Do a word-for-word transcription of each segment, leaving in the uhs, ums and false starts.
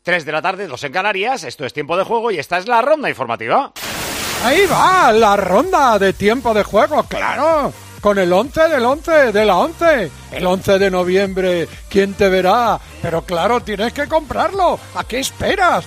tres de la tarde, dos en Canarias. Esto es Tiempo de Juego y esta es la ronda informativa. Ahí va, la ronda de Tiempo de Juego, claro. Con el once del once de la once. El once de noviembre, ¿quién te verá? Pero claro, tienes que comprarlo. ¿A qué esperas?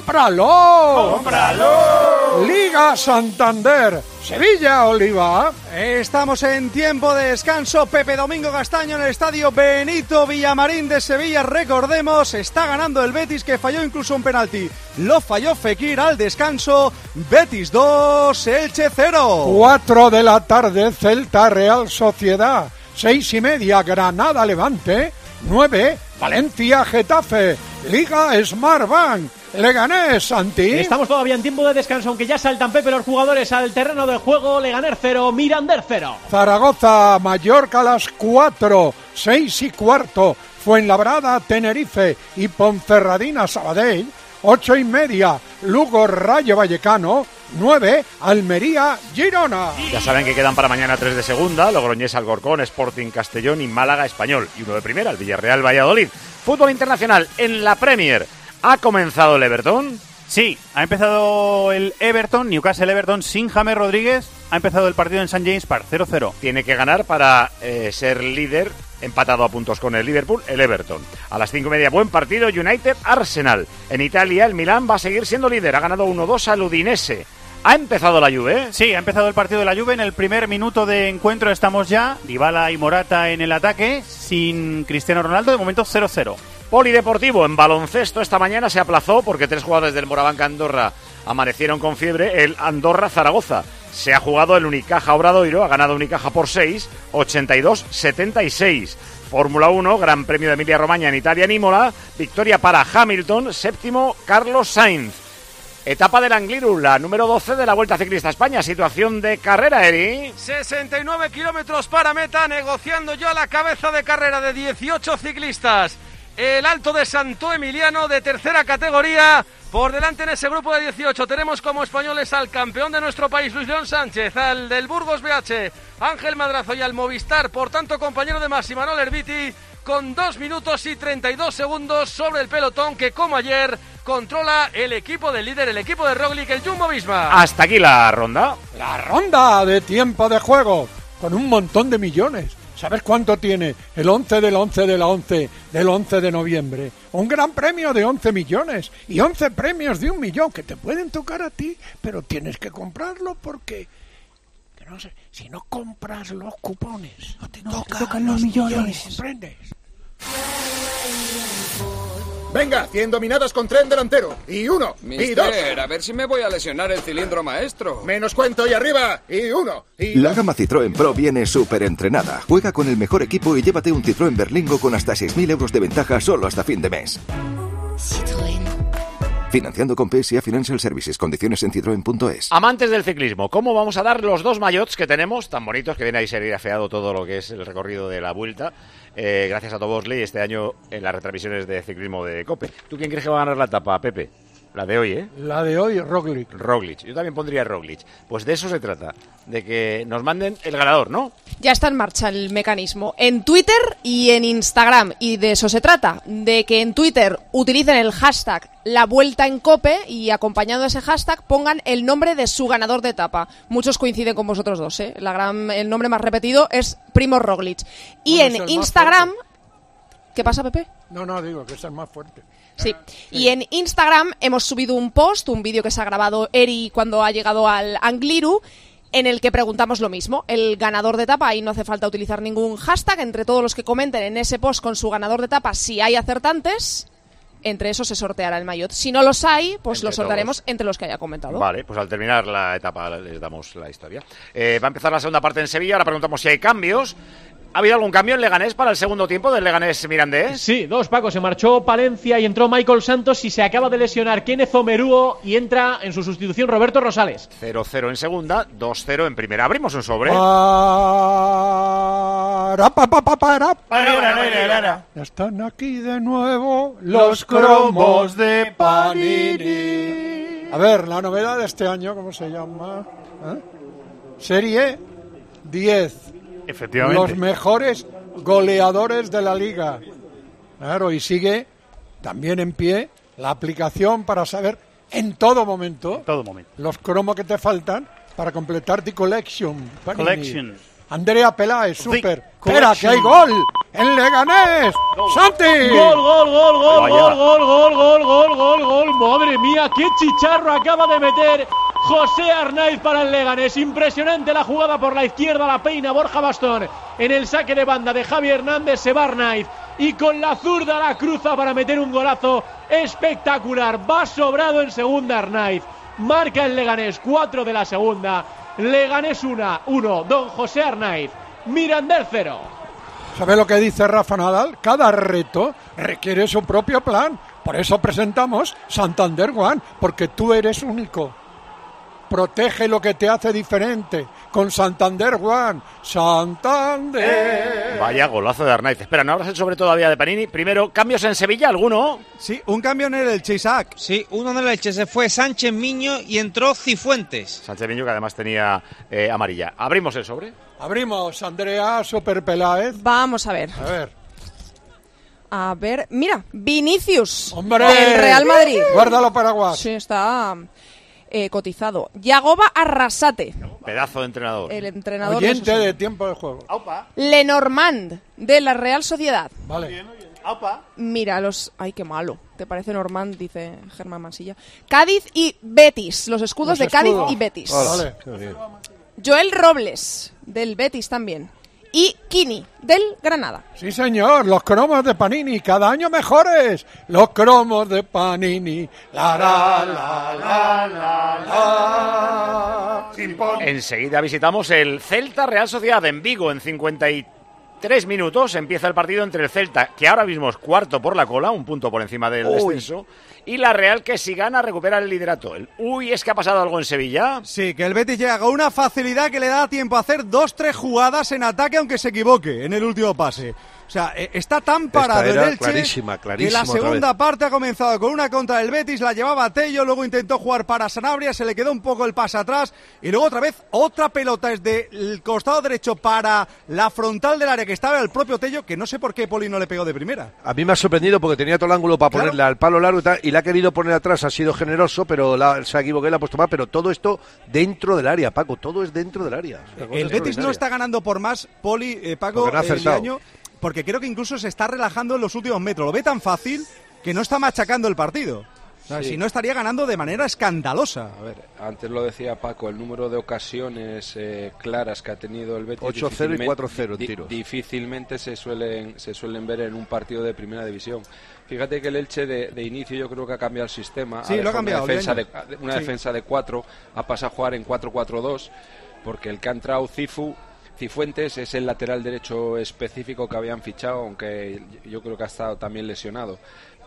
¡Cómpralo! ¡Cómpralo! Liga Santander, Sevilla, Oliva. Estamos en tiempo de descanso. Pepe Domingo Castaño en el estadio Benito Villamarín de Sevilla. Recordemos, está ganando el Betis, que falló incluso un penalti. Lo falló Fekir al descanso. Betis dos, Elche cero. Cuatro de la tarde, Celta Real Sociedad. Seis y media, Granada Levante. Nueve, Valencia Getafe. Liga Smartbank. Leganés, Santi. Estamos todavía en tiempo de descanso, aunque ya saltan, Pepe, los jugadores al terreno de juego. Leganés cero, Mirander cero. Zaragoza, Mallorca a las cuatro, seis y cuarto. Fuenlabrada, Tenerife y Ponferradina, Sabadell. Ocho y media, Lugo, Rayo Vallecano. Nueve, Almería, Girona. Ya saben que quedan para mañana tres de segunda, Logroñés, Alcorcón, Sporting Castellón y Málaga, Español. Y uno de primera, el Villarreal, Valladolid. Fútbol internacional en la Premier. ¿Ha comenzado el Everton? Sí, ha empezado el Everton, Newcastle Everton sin James Rodríguez. Ha empezado el partido en Saint James Park, cero cero. Tiene que ganar para eh, ser líder, empatado a puntos con el Liverpool, el Everton. A las cinco y media, buen partido, United-Arsenal. En Italia, el Milán va a seguir siendo líder. Ha ganado uno dos al Udinese. ¿Ha empezado la Juve? Sí, ha empezado el partido de la Juve. En el primer minuto de encuentro estamos ya. Dybala y Morata en el ataque, sin Cristiano Ronaldo. De momento cero cero. Polideportivo, en baloncesto esta mañana se aplazó porque tres jugadores del Morabanc Andorra amanecieron con fiebre. El Andorra-Zaragoza. Se ha jugado el Unicaja Obradoiro, ha ganado Unicaja por seis, ochenta y dos setenta y seis. Fórmula uno, Gran Premio de Emilia-Romagna en Italia, en Imola. Victoria para Hamilton, séptimo Carlos Sainz. Etapa del Angliru, la número doce de la Vuelta Ciclista a España. Situación de carrera, Eri. sesenta y nueve kilómetros para meta, negociando yo a la cabeza de carrera de dieciocho ciclistas. El Alto de Santo Emiliano, de tercera categoría. Por delante en ese grupo de dieciocho tenemos como españoles al campeón de nuestro país, Luis León Sánchez, al del Burgos B H, Ángel Madrazo, y al Movistar, por tanto compañero de Mas, Imanol Herbiti, con dos minutos y treinta y dos segundos sobre el pelotón que, como ayer, controla el equipo del líder, el equipo de Roglic, el Jumbo-Visma. Hasta aquí la ronda. La ronda de Tiempo de Juego, con un montón de millones. ¿Sabes cuánto tiene el once del once de la once del once de noviembre? Un gran premio de once millones y once premios de un millón que te pueden tocar a ti, pero tienes que comprarlo porque, que no sé, si no compras los cupones, no te, no tocan, te tocan los millones. millones. ¿Comprendes? Venga, cien dominadas con tren delantero. Y uno, Mister, y dos. A ver si me voy a lesionar el cilindro maestro. Menos cuento y arriba. Y uno, y La gama Citroën Pro viene súper entrenada. Juega con el mejor equipo y llévate un Citroën Berlingo con hasta seis mil euros de ventaja solo hasta fin de mes. Citroën. Financiando con P S A Financial Services. Condiciones en citroen punto es. Amantes del ciclismo, ¿cómo vamos a dar los dos maillots que tenemos tan bonitos, que viene ahí serigrafeado todo lo que es el recorrido de la Vuelta? Eh, gracias a Tobosley este año en las retransmisiones de ciclismo de COPE. ¿Tú quién crees que va a ganar la etapa, Pepe? La de hoy, ¿eh? La de hoy, Roglic. Roglic. Yo también pondría Roglic. Pues de eso se trata, de que nos manden el ganador, ¿no? Ya está en marcha el mecanismo en Twitter y en Instagram, y de eso se trata, de que en Twitter utilicen el hashtag La Vuelta en Cope y acompañado a ese hashtag pongan el nombre de su ganador de etapa. Muchos coinciden con vosotros dos, ¿eh? La gran, el nombre más repetido es Primo Roglic. Y bueno, en Instagram... ¿Qué pasa, Pepe? No, no, digo que es el más fuerte. Sí. sí, y en Instagram hemos subido un post, un vídeo que se ha grabado Eri cuando ha llegado al Angliru, en el que preguntamos lo mismo, el ganador de etapa, y no hace falta utilizar ningún hashtag, entre todos los que comenten en ese post con su ganador de etapa, si hay acertantes, entre esos se sorteará el maillot. Si no los hay, pues entre los sortearemos todos, entre los que haya comentado. Vale, pues al terminar la etapa les damos la historia. Eh, va a empezar la segunda parte en Sevilla, ahora preguntamos si hay cambios. ¿Ha habido algún cambio en Leganés para el segundo tiempo del Leganés Mirandés? Sí, dos, Paco. Se marchó Palencia y entró Michael Santos, y se acaba de lesionar Kenneth Omeruo y entra en su sustitución Roberto Rosales. cero cero en segunda, dos cero en primera. Abrimos un sobre. Para, pa, pa, pa, para, para. Ya están aquí de nuevo los cromos de Panini. A ver, la novedad de este año, ¿cómo se llama? ¿Eh? Serie diez. Efectivamente. Los mejores goleadores de la liga. Claro, y sigue también en pie la aplicación para saber en todo momento, en todo momento. los cromos que te faltan para completar tu collection. Panini. Collection. Andrea Peláez, súper. Espera, que hay gol en Leganés. ¡Santi! Gol, gol, gol, gol, gol, gol, gol, gol, gol, gol, gol. Madre mía, qué chicharro acaba de meter José Arnaiz para el Leganés. Impresionante la jugada por la izquierda, la peina Borja Bastón. En el saque de banda de Javi Hernández se va Arnaiz. Y con la zurda la cruza para meter un golazo espectacular. Va sobrado en segunda Arnaiz. Marca el Leganés, cuatro de la segunda. Leganés uno, don José Arnaiz. Mirandés cero. ¿Sabe lo que dice Rafa Nadal? Cada reto requiere su propio plan. Por eso presentamos Santander One, porque tú eres único. Protege lo que te hace diferente con Santander One. Santander. Vaya golazo de Arnaiz. Espera, ¿no hablas el sobre todavía de Panini? Primero, ¿cambios en Sevilla? ¿Alguno? Sí, un cambio en el Elche, Isaac. Sí, uno en el Elche, se fue Sánchez Miño y entró Cifuentes. Sánchez Miño, que además tenía eh, amarilla. ¿Abrimos el sobre? Abrimos, Andrea, Super Peláez. Vamos a ver. A ver. A ver, mira, Vinicius. ¡Hombre! El Real Madrid. Guárdalo, Paraguay. Sí, está eh, cotizado. Yagoba Arrasate. Pedazo de entrenador. El entrenador Oyente de, de tiempo de juego. Aupa. Lenormand, de la Real Sociedad. Vale. Aupa. Mira, los... Ay, qué malo. ¿Te parece Normand? Dice Germán Mansilla. Cádiz y Betis. Los escudos Los de escudos. Cádiz y Betis. Vale. Joel Robles, del Betis también. Y Kini, del Granada. Sí, señor, los cromos de Panini, cada año mejores. Los cromos de Panini. La, la, la, la, la, la. Enseguida visitamos el Celta Real Sociedad en Vigo en cincuenta y tres minutos. Empieza el partido entre el Celta, que ahora mismo es cuarto por la cola, un punto por encima del Uy. descenso, y la Real, que si gana recupera el liderato. El, uy, ¿es que ha pasado algo en Sevilla? Sí, que el Betis llega con una facilidad que le da tiempo a hacer dos, tres jugadas en ataque, aunque se equivoque en el último pase. O sea, eh, está tan parado el Elche clarísima, clarísima, que la otra segunda vez. parte ha comenzado con una contra del Betis, la llevaba Tello, luego intentó jugar para Sanabria, se le quedó un poco el pase atrás y luego otra vez otra pelota desde el costado derecho para la frontal del área que estaba el propio Tello, que no sé por qué Poli no le pegó de primera. A mí me ha sorprendido porque tenía todo el ángulo para Claro. ponerle al palo largo y, tal, y la ha querido poner atrás, ha sido generoso, pero la, se ha equivocado y la ha puesto mal, pero todo esto dentro del área, Paco, todo es dentro del área. Es una cosa El Betis no extraordinaria. está ganando por más, Poli, eh, Paco, Porque no ha eh, acertado. Liaño, porque creo que incluso se está relajando en los últimos metros. Lo ve tan fácil que no está machacando el partido. O sea, Sí. si no estaría ganando de manera escandalosa. A ver, antes lo decía Paco, el número de ocasiones eh, claras que ha tenido el Betis ocho cero y difícilmente- cuatro cero en di- tiros. difícilmente se suelen se suelen ver en un partido de primera división. Fíjate que el Elche de, de inicio yo creo que ha cambiado el sistema. Sí, lo ha dejado cambiado, Una defensa, de, Leaño. una Sí. defensa de cuatro, ha pasado a jugar en cuatro cuatro dos, porque el que ha entrado Cifu Cifuentes es el lateral derecho específico que habían fichado, aunque yo creo que ha estado también lesionado.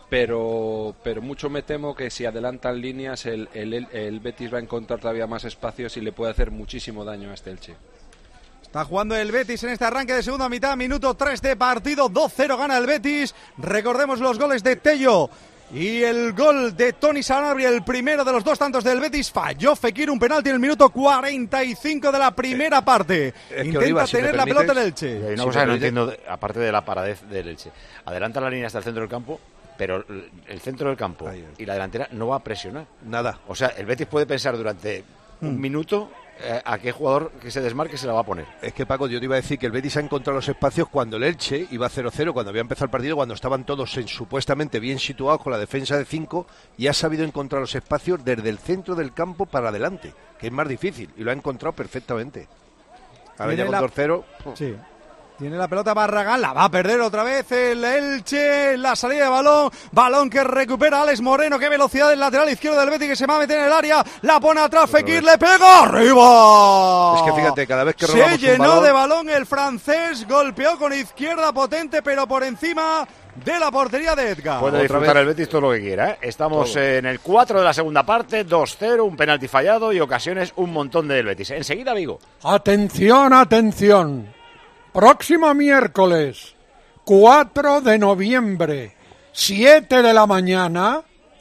Pero pero mucho me temo que si adelantan líneas el, el, el- el Betis va a encontrar todavía más espacios y le puede hacer muchísimo daño a este Elche. Está jugando el Betis en este arranque de segunda mitad, minuto tres de partido, dos cero gana el Betis. Recordemos los goles de Tello y el gol de Toni Sanabria, el primero de los dos tantos del Betis. Falló Fekir un penalti en el minuto cuarenta y cinco de la primera parte. que, Intenta Oliva, si me tener la permites, pelota el Elche. Y hay una Sí, cosa que no pero entiendo, de- aparte de la paradez del Elche. Adelanta la línea hasta el centro del campo, pero el- el centro del campo Ahí es. y la delantera no va a presionar. Nada. O sea, el Betis puede pensar durante un Hmm. minuto eh, a qué jugador que se desmarque se la va a poner. Es que, Paco, yo te iba a decir que el Betis ha encontrado los espacios cuando el Elche iba cero cero, cuando había empezado el partido, cuando estaban todos en, supuestamente bien situados con la defensa de cinco, y ha sabido encontrar los espacios desde el centro del campo para adelante, que es más difícil, y lo ha encontrado perfectamente. Ahora ya Tiene con la- dos cero. Sí. Tiene la pelota Barragán, la va a perder otra vez el Elche, la salida de balón, balón que recupera Alex Moreno, qué velocidad del lateral izquierdo del Betis que se va a meter en el área, la pone atrás Fekir, le pega, arriba. Es que fíjate, cada vez que se robamos un llenó balón- de balón el francés, golpeó con izquierda potente, pero por encima de la portería de Edgar. Puede disfrutar el Betis todo lo que quiera, ¿eh? Estamos Todo. en el cuatro de la segunda parte, dos cero, un penalti fallado y ocasiones un montón del Betis. Enseguida Vigo. Atención, atención. Próximo miércoles, cuatro de noviembre, siete de la mañana.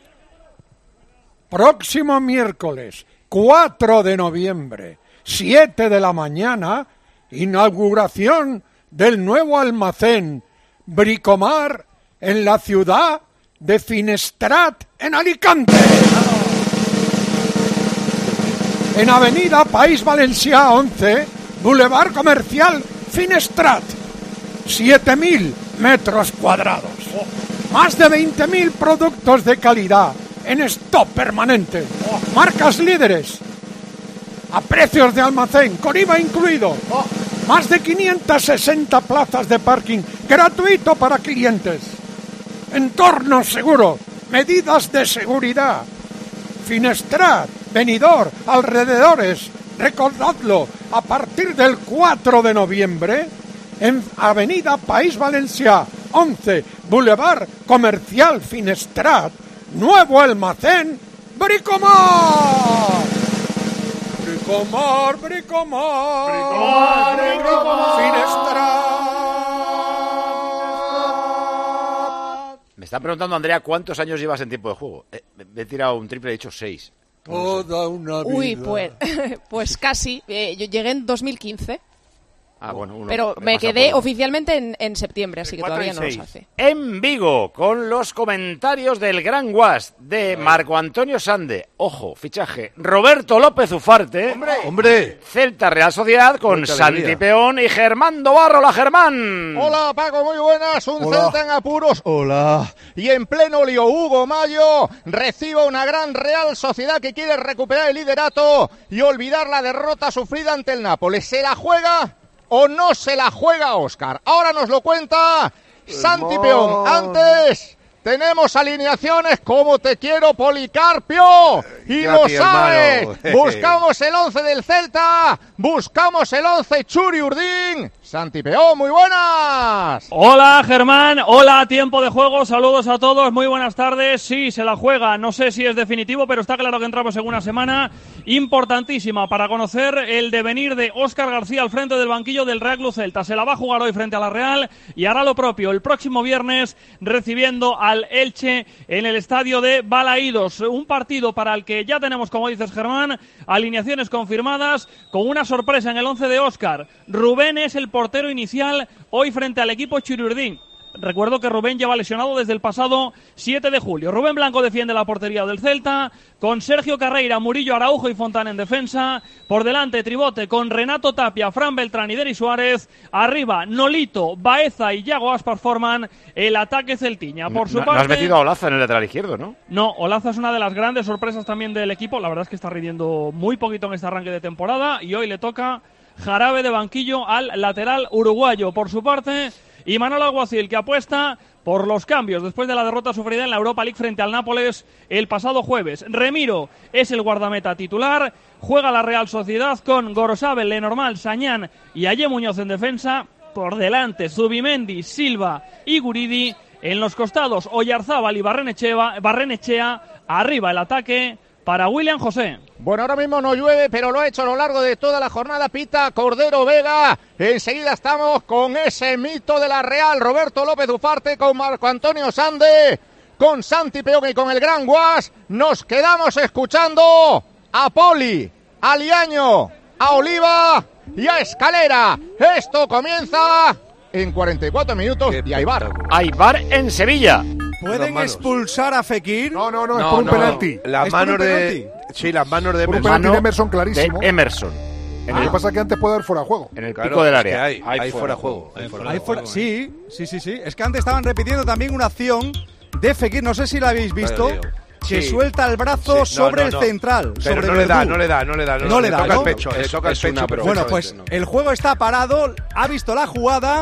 Próximo miércoles, cuatro de noviembre, siete de la mañana, inauguración del nuevo almacén Bricomar en la ciudad de Finestrat en Alicante. En Avenida País Valencià once, Boulevard Comercial Finestrat. siete mil metros cuadrados. Más de veinte mil productos de calidad en stock permanente. Marcas líderes. A precios de almacén, con I V A incluido. Más de quinientas sesenta plazas de parking gratuito para clientes. Entorno seguro. Medidas de seguridad. Finestrat, Benidorm, alrededores. Recordadlo, a partir del cuatro de noviembre, en Avenida País Valencià once, Boulevard Comercial Finestrat, nuevo almacén Bricomar. Bricomar, Bricomar, Bricomar, Bricomar, Finestrat. Me está preguntando, Andrea, ¿cuántos años llevas en tiempo de juego? Eh, me he tirado un triple, he dicho seis. Toda una vida. Uy, pues, pues casi. Eh, yo llegué en dos mil quince. Ah, bueno, uno, pero me quedé oficialmente en, en septiembre, así que todavía no los hace. En Vigo, con los comentarios del Gran Guas de Marco Antonio Sande. Ojo, fichaje. Roberto López Ufarte. ¡Hombre! ¡Hombre! Celta Real Sociedad con Santi Peón y Germán Dobarro. ¡Hola, Germán! Hola, Paco, muy buenas. Un Hola. Celta en apuros. Hola. Y en pleno lío, Hugo Mayo recibe una gran Real Sociedad que quiere recuperar el liderato y olvidar la derrota sufrida ante el Nápoles. ¿Se la juega o no se la juega, Óscar? Ahora nos lo cuenta Santi Peón. Antes tenemos alineaciones como te quiero, Policarpio, y Ya, lo tío, sabes. hermano. Buscamos el once del Celta, buscamos el once Churi Urdín. Santi Peón, muy buenas. Hola Germán, hola tiempo de juego, saludos a todos, muy buenas tardes. Sí, se la juega, no sé si es definitivo, pero está claro que entramos en una semana importantísima para conocer el devenir de Óscar García al frente del banquillo del Real Club Celta. Se la va a jugar hoy frente a la Real y hará lo propio el próximo viernes recibiendo al Elche en el estadio de Balaídos. Un partido para el que ya tenemos, como dices Germán, alineaciones confirmadas con una sorpresa en el once de Óscar. Rubén es el portero inicial hoy frente al equipo Churiurdín. Recuerdo que Rubén lleva lesionado desde el pasado siete de julio. Rubén Blanco defiende la portería del Celta, con Sergio Carreira, Murillo, Araujo y Fontana en defensa. Por delante, Tribote con Renato Tapia, Fran Beltrán y Denis Suárez. Arriba, Nolito, Baeza y Yago Aspas forman el ataque celtiña. Por su no, parte... no has metido a Olaza en el lateral izquierdo, ¿no? No, Olaza es una de las grandes sorpresas también del equipo. La verdad es que está rindiendo muy poquito en este arranque de temporada y hoy le toca jarabe de banquillo al lateral uruguayo. Por su parte, Imanol Alguacil, que apuesta por los cambios después de la derrota sufrida en la Europa League frente al Nápoles el pasado jueves. Remiro es el guardameta titular, juega la Real Sociedad con Gorosabel, Lenormand, Sañán y Aye Muñoz en defensa. Por delante, Zubimendi, Silva y Guridi. En los costados, Oyarzábal y Barrenechea, Barrenechea. Arriba el ataque para William José. Bueno, ahora mismo no llueve, pero lo ha hecho a lo largo de toda la jornada. Pita Cordero Vega. Enseguida estamos con ese mito de la Real, Roberto López Ufarte, con Marco Antonio Sande, con Santi Peón y con el Gran Guas. Nos quedamos escuchando a Poli, a Liaño, a Oliva y a Escalera. Esto comienza en cuarenta y cuatro minutos y hay bar. Hay bar en Sevilla. ¿Pueden expulsar a Fekir? No, no, no, es No, por un no, penalti. Las ¿Es por un manos penalti? de... Sí, las manos de Por un Emerson. penalti de Emerson clarísimo. De Emerson. Lo que pasa es que antes puede haber fuera de juego. En el Claro, pico del es área. que hay, hay fuera de juego. Hay fuera de Ahí fuera- juego. sí, sí, sí, sí. Es que antes estaban repitiendo también una acción de Fekir, no sé si la habéis visto, Claro, que sí. suelta el brazo Sí, no, sobre no, el no. central. Pero sobre no le da, Verdú. no le da, no le da. No le da, toca ¿no? el pecho, le Es- toca el es una pecho. broma. Bueno, perfectamente, pues no. el juego está parado, ha visto la jugada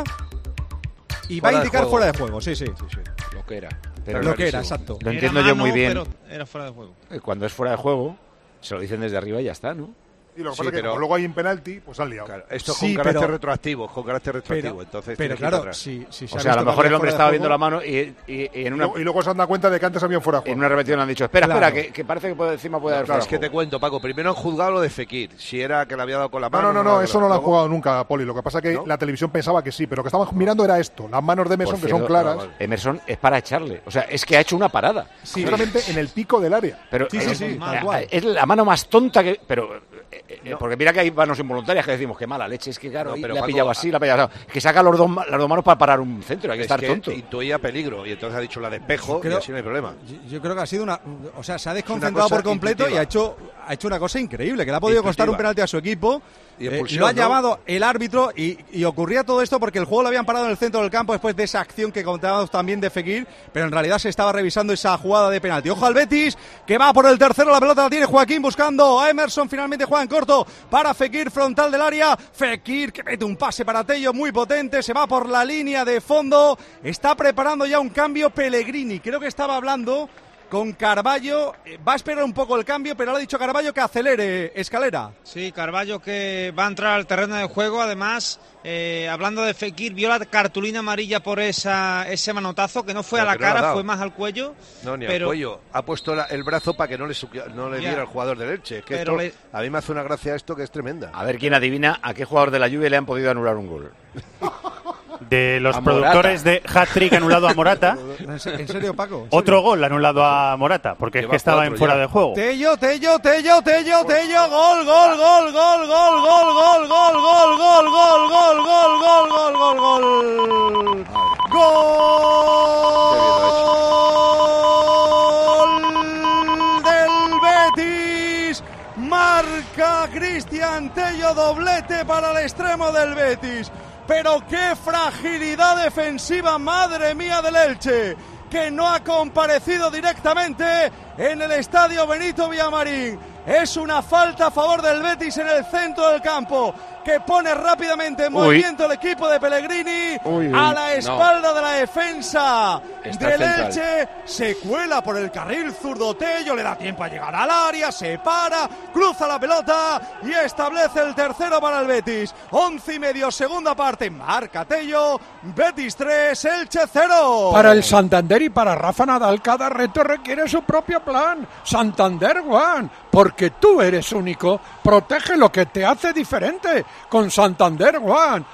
y va Fuera a de indicar juego. fuera de juego. Sí, sí. Lo que era. Pero Lo que era, clarísimo. exacto. Lo entiendo yo muy bien. Pero era fuera de juego. Eh, Cuando es fuera de juego, se lo dicen desde arriba y ya está, ¿no? Y lo que Sí, pasa es que pero- como luego hay un penalti, pues han liado. Claro, esto es Sí, con carácter pero- retroactivo, con carácter retroactivo. Pero, entonces pero tienes que ir claro, para atrás. si, si se O ha sea, a lo visto mejor que el hombre había estaba fuera de viendo la juego, mano y, y- y en Y una, luego- y luego se han dado cuenta de que antes habían fuera de en juego. una repetición han dicho, espera, Claro. espera, que, que parece que por encima puede haber Claro, fuera es que de te juego. cuento, Paco. Primero han juzgado lo de Fekir, si era que le había dado con la No, mano. no, no, no, eso no lo han Luego- jugado nunca, Poli. Lo que pasa es que ¿No? la televisión pensaba que sí, pero lo que estaban mirando era esto, las manos de Emerson, Por que son cierto, claras, vale. Emerson es para echarle. O sea, es que ha hecho una parada. justamente en el pico del área. Pero Sí, sí, eh, sí, eh, mal, igual. es la mano más tonta que... Pero eh, no. Porque mira que hay manos involuntarias que decimos que mala leche, es que claro, no, pero le ha Paco, pillado así, le ha pillado así. Que saca los dos, las dos manos para parar un centro, hay que es estar que tonto. Intuía peligro y entonces ha dicho la despejo creo, y así no hay problema. Yo, yo creo que ha sido una... O sea, se ha desconcentrado por completo intuitiva. y ha hecho, ha hecho una cosa increíble, que le ha podido intuitiva. costar un penalti a su equipo. Y eh, lo ha ¿no? llamado el árbitro y, y ocurría todo esto porque el juego lo habían parado en el centro del campo después de esa acción que contábamos también de Fekir, pero en realidad se estaba revisando esa jugada de penalti. Ojo al Betis, que va por el tercero, la pelota la tiene Joaquín buscando a Emerson, finalmente juega en corto para Fekir, frontal del área, Fekir que mete un pase para Tello muy potente, se va por la línea de fondo, está preparando ya un cambio Pellegrini, creo que estaba hablando con Carballo, va a esperar un poco el cambio, pero le ha dicho Carballo que acelere, Escalera. Sí, Carballo que va a entrar al terreno de juego, además, eh, hablando de Fekir, vio la cartulina amarilla por esa ese manotazo, que no fue pero a la cara, fue más al cuello. No, ni pero... al cuello, ha puesto la, el brazo para que no le, no le diera al jugador del Elche. Que esto, le... A mí me hace una gracia esto que es tremenda. A ver quién adivina a qué jugador de la Juve le han podido anular un gol. De los productores de hat-trick anulado a Morata. ¿En serio, Paco? ¿En Otro serio? gol anulado a Morata, porque es que estaba en fuera de juego. Tello, Tello, Tello, Tello, Tello, gol, gol, gol, gol, gol, gol, gol, gol, gol, gol, gol, gol, gol, gol, gol, gol, gol. Gol del Betis. Marca Cristian Tello, doblete para el extremo del Betis. Pero qué fragilidad defensiva, madre mía, del Elche, que no ha comparecido directamente en el estadio Benito Villamarín. Es una falta a favor del Betis en el centro del campo, que pone rápidamente en uy. movimiento el equipo de Pellegrini uy, uy. a la espalda no. de la defensa Está del central. Elche. Se cuela por el carril zurdo Tello, le da tiempo a llegar al área, se para, cruza la pelota y establece el tercero para el Betis. Once y medio, segunda parte, marca Tello, Betis tres, Elche cero. Para el Santander y para Rafa Nadal, cada reto requiere su propio plan. Santander One, porque tú eres único, protege lo que te hace diferente. Con Santander One,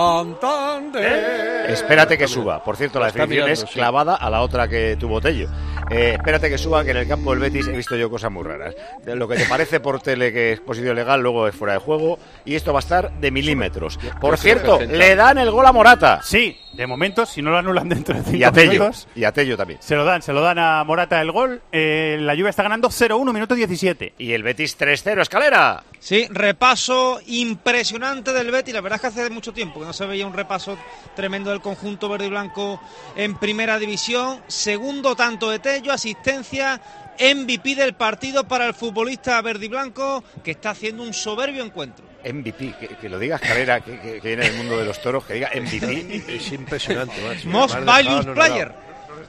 Santander. Espérate que suba. Por cierto, la definición es clavada a la otra que tuvo Tello. Eh, espérate que suba, que en el campo del Betis he visto yo cosas muy raras. De lo que te parece por tele que es posición legal, luego es fuera de juego. Y esto va a estar de milímetros. Por cierto, le dan el gol a Morata. Sí, de momento, si no lo anulan dentro de cinco y a Tello, minutos. Y a Tello también. Se lo dan, se lo dan a Morata el gol. Eh, la Juve está ganando cero uno, minuto diecisiete. Y el Betis tres cero, Escalera. Sí, repaso impresionante del Betis. La verdad es que hace mucho tiempo que no se veía un repaso tremendo del conjunto verde y blanco en primera división. Segundo tanto de Tello, asistencia, M V P del partido para el futbolista verde y blanco, que está haciendo un soberbio encuentro. M V P, que, que lo diga Escalera, que, que, que viene del mundo de los toros, que diga M V P. Es impresionante, macho. Most Valued Player.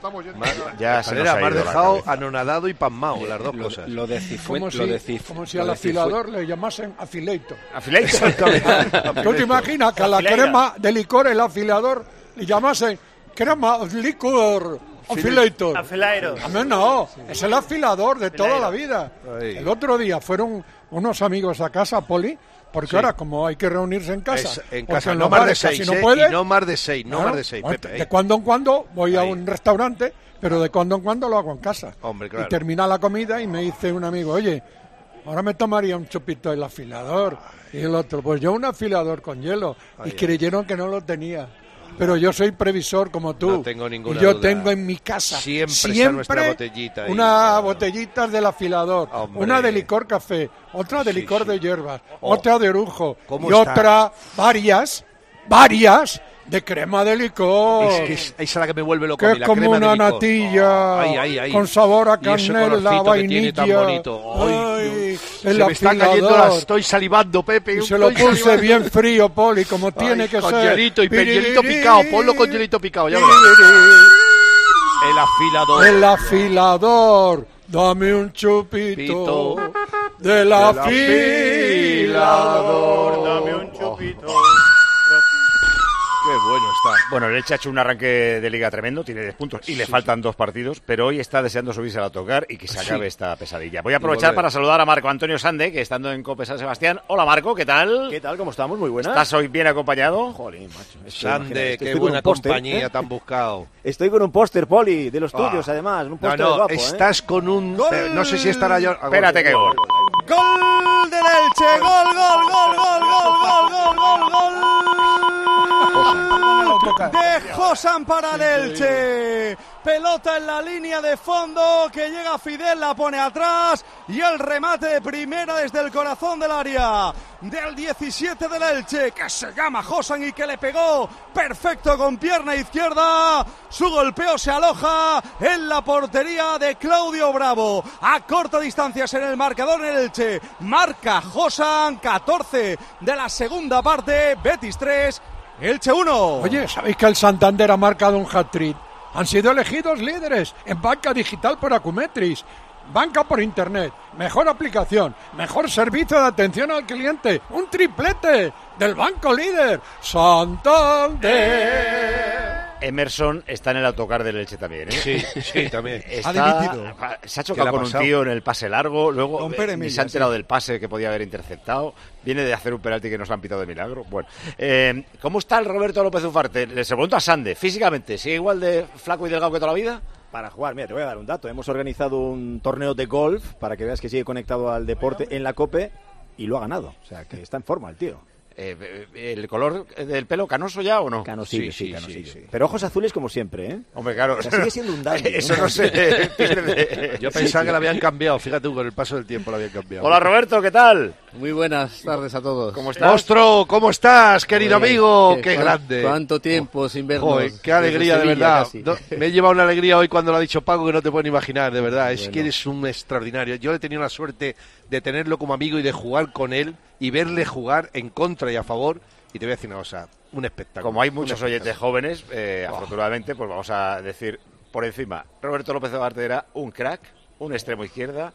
Ya se nos ha me has dejado anonadado y pasmado, las dos lo, cosas. Lo de Cifuentes, como, lo si, de Cif, como si al afilador le llamasen afilator. Afilator. ¿Tú te imaginas que a la crema de licor, el afilador, le llamasen crema licor afilator? Afilator. A mí no, es el afilador de toda la vida. Ahí. El otro día fueron unos amigos a casa, Poli, porque sí. ahora como hay que reunirse en casa, es, en casa en no más de seis, no eh, puede, y no más de seis, no, no más de seis, bueno, Pepe, de eh. cuando en cuando voy Ahí. a un restaurante, pero de cuando en cuando lo hago en casa. Hombre, claro. Y termina la comida y me dice un amigo, oye, ahora me tomaría un chupito del afilador. Y el otro, pues yo un afilador con hielo. Ahí, y creyeron que no lo tenía. Pero yo soy previsor como tú. No tengo ninguna y yo duda. tengo en mi casa siempre, siempre nuestra botellita. Una botellita del afilador, Hombre. una de licor café, otra de sí, licor sí. de hierbas, oh. otra de orujo y está? otra, varias, varias de crema de licor. Es que es, esa es la que me vuelve loco. Que es la como crema una de natilla oh, ay, ay, ay. con sabor a y ese canela, vainilla. Tan bonito. Ay, ay, se me está cayendo, la estoy salivando, Pepe. Y se lo puse salivando. Bien frío, Poli, como ay, tiene que con ser. Con hielito y hielito picado, ponlo con hielito picado. Ya el afilador. El afilador. Dame un chupito Pito. del afilador. Dame un chupito. Qué bueno está. Bueno, el Elche ha hecho un arranque de liga tremendo, tiene diez puntos y sí, le faltan sí. dos partidos, pero hoy está deseando subirse al autocar y que se acabe sí. esta pesadilla. Voy a aprovechar para saludar a Marco Antonio Sande, que estando en Cope San Sebastián. Hola Marco, ¿qué tal? ¿Qué tal? ¿Cómo estamos? Muy buenas. ¿Estás hoy bien acompañado? Jolín, macho. Sande, qué buena compañía, ¿eh? Tan buscado. Estoy con un póster, Poli, de los tuyos, ah. además. Un póster no, no, guapo, estás ¿eh? con un... Eh, no sé si estará yo... Espérate que gol. Gol del Elche, gol, gol, gol, gol, gol, gol, gol, gol, gol de Josan para el Elche. Pelota en la línea de fondo que llega Fidel, la pone atrás y el remate de primera desde el corazón del área del diecisiete del Elche, que se llama Josan y que le pegó perfecto con pierna izquierda. Su golpeo se aloja en la portería de Claudio Bravo. A corta distancia en el marcador en el Elche. Marca Josan, catorce de la segunda parte, Betis tres, Elche uno. Oye, ¿sabéis que el Santander ha marcado un hat-trick? Han sido elegidos líderes en banca digital por Acumetris. Banca por internet, mejor aplicación, mejor servicio de atención al cliente, un triplete del banco líder, Santander. Emerson está en el autocar del Elche también, ¿eh? Sí, sí, también. Está, ha dimitido. Se ha chocado con un tío en el pase largo, luego eh, ni se ha enterado sí. del pase que podía haber interceptado, viene de hacer un penalti que nos han pitado de milagro. Bueno, eh, ¿cómo está el Roberto López Ufarte? Les pregunto a Sande, físicamente, ¿sigue igual de flaco y delgado que toda la vida? Para jugar, mira, te voy a dar un dato. Hemos organizado un torneo de golf para que veas que sigue conectado al deporte en la COPE y lo ha ganado. O sea, que está en forma el tío. Eh, ¿El color del pelo canoso ya o no? Canosillo, sí, sí, sí, canosillo. Sí, sí. Pero ojos azules como siempre, ¿eh? Hombre, claro. O sea, sigue siendo un dandy. Eso no se pierde. Yo pensaba sí, que lo habían cambiado, fíjate tú, con el paso del tiempo lo habían cambiado. Hola Roberto, ¿qué tal? Muy buenas tardes a todos. ¿Cómo estás? Monstruo, ¿cómo estás, querido Oye, amigo? Qué, qué grande. Cuánto tiempo sin vernos. Joder, qué alegría, de verdad. No, me he llevado una alegría hoy cuando lo ha dicho Paco que no te pueden imaginar, de verdad. Es bueno. que eres un extraordinario. Yo he tenido la suerte de tenerlo como amigo y de jugar con él y verle jugar en contra y a favor. Y te voy a decir una cosa, un espectáculo. Como hay muchos oyentes jóvenes, eh, oh. afortunadamente, pues vamos a decir por encima, Roberto López Ufarte era un crack, un extremo izquierda,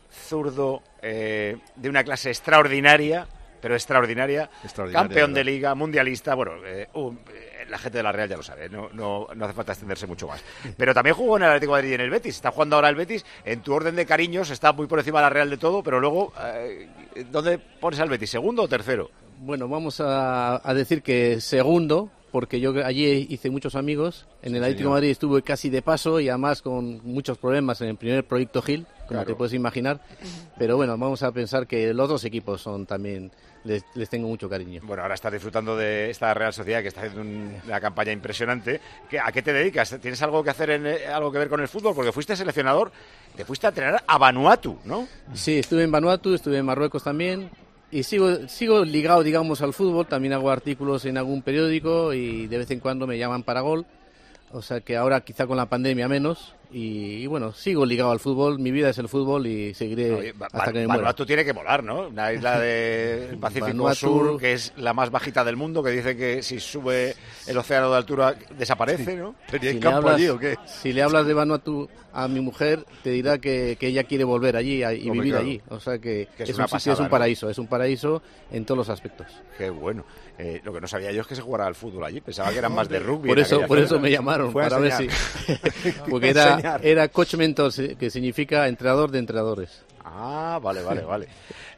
zurdo, eh, de una clase extraordinaria, pero extraordinaria, extraordinaria campeón de liga, mundialista, bueno, eh, un, eh, la gente de la Real ya lo sabe, no, no, no hace falta extenderse mucho más. Pero también jugó en el Atlético de Madrid y en el Betis, está jugando ahora el Betis, en tu orden de cariños está muy por encima de la Real de todo, pero luego, eh, ¿dónde pones al Betis, segundo o tercero? Bueno, vamos a, a decir que segundo, porque yo allí hice muchos amigos. En el Atlético de Madrid estuve casi de paso y además con muchos problemas en el primer proyecto Gil, como claro. te puedes imaginar. Pero bueno, vamos a pensar que los dos equipos son también, les, les tengo mucho cariño. Bueno, ahora estás disfrutando de esta Real Sociedad que está haciendo un, una campaña impresionante. ¿A qué te dedicas? ¿Tienes algo que hacer, en, algo que ver con el fútbol? Porque fuiste seleccionador, te fuiste a entrenar a Vanuatu, ¿no? Sí, estuve en Vanuatu, estuve en Marruecos también. Y sigo, sigo ligado, digamos, al fútbol. También hago artículos en algún periódico y de vez en cuando me llaman para Gol. O sea que ahora quizá con la pandemia menos. Y, y bueno, sigo ligado al fútbol. Mi vida es el fútbol y seguiré Oye, hasta Van, que me muera. Vanuatu tiene que molar, ¿no? Una isla del Pacífico Vanuatu, Sur, que es la más bajita del mundo, que dice que si sube el océano de altura desaparece, ¿no? ¿Tenía si campo hablas, allí o qué? Si le hablas de Vanuatu a mi mujer, te dirá que, que ella quiere volver allí a, y Hombre, vivir claro. allí. O sea que, que es, es, un, pasada, es un paraíso, ¿no? Es un paraíso en todos los aspectos. Qué bueno. Eh, lo que no sabía yo es que se jugara al fútbol allí. Pensaba que eran más de rugby. Por eso, por eso me llamaron, para ver si... Porque era, era coach mentor, que significa entrenador de entrenadores. Ah, vale, vale, vale.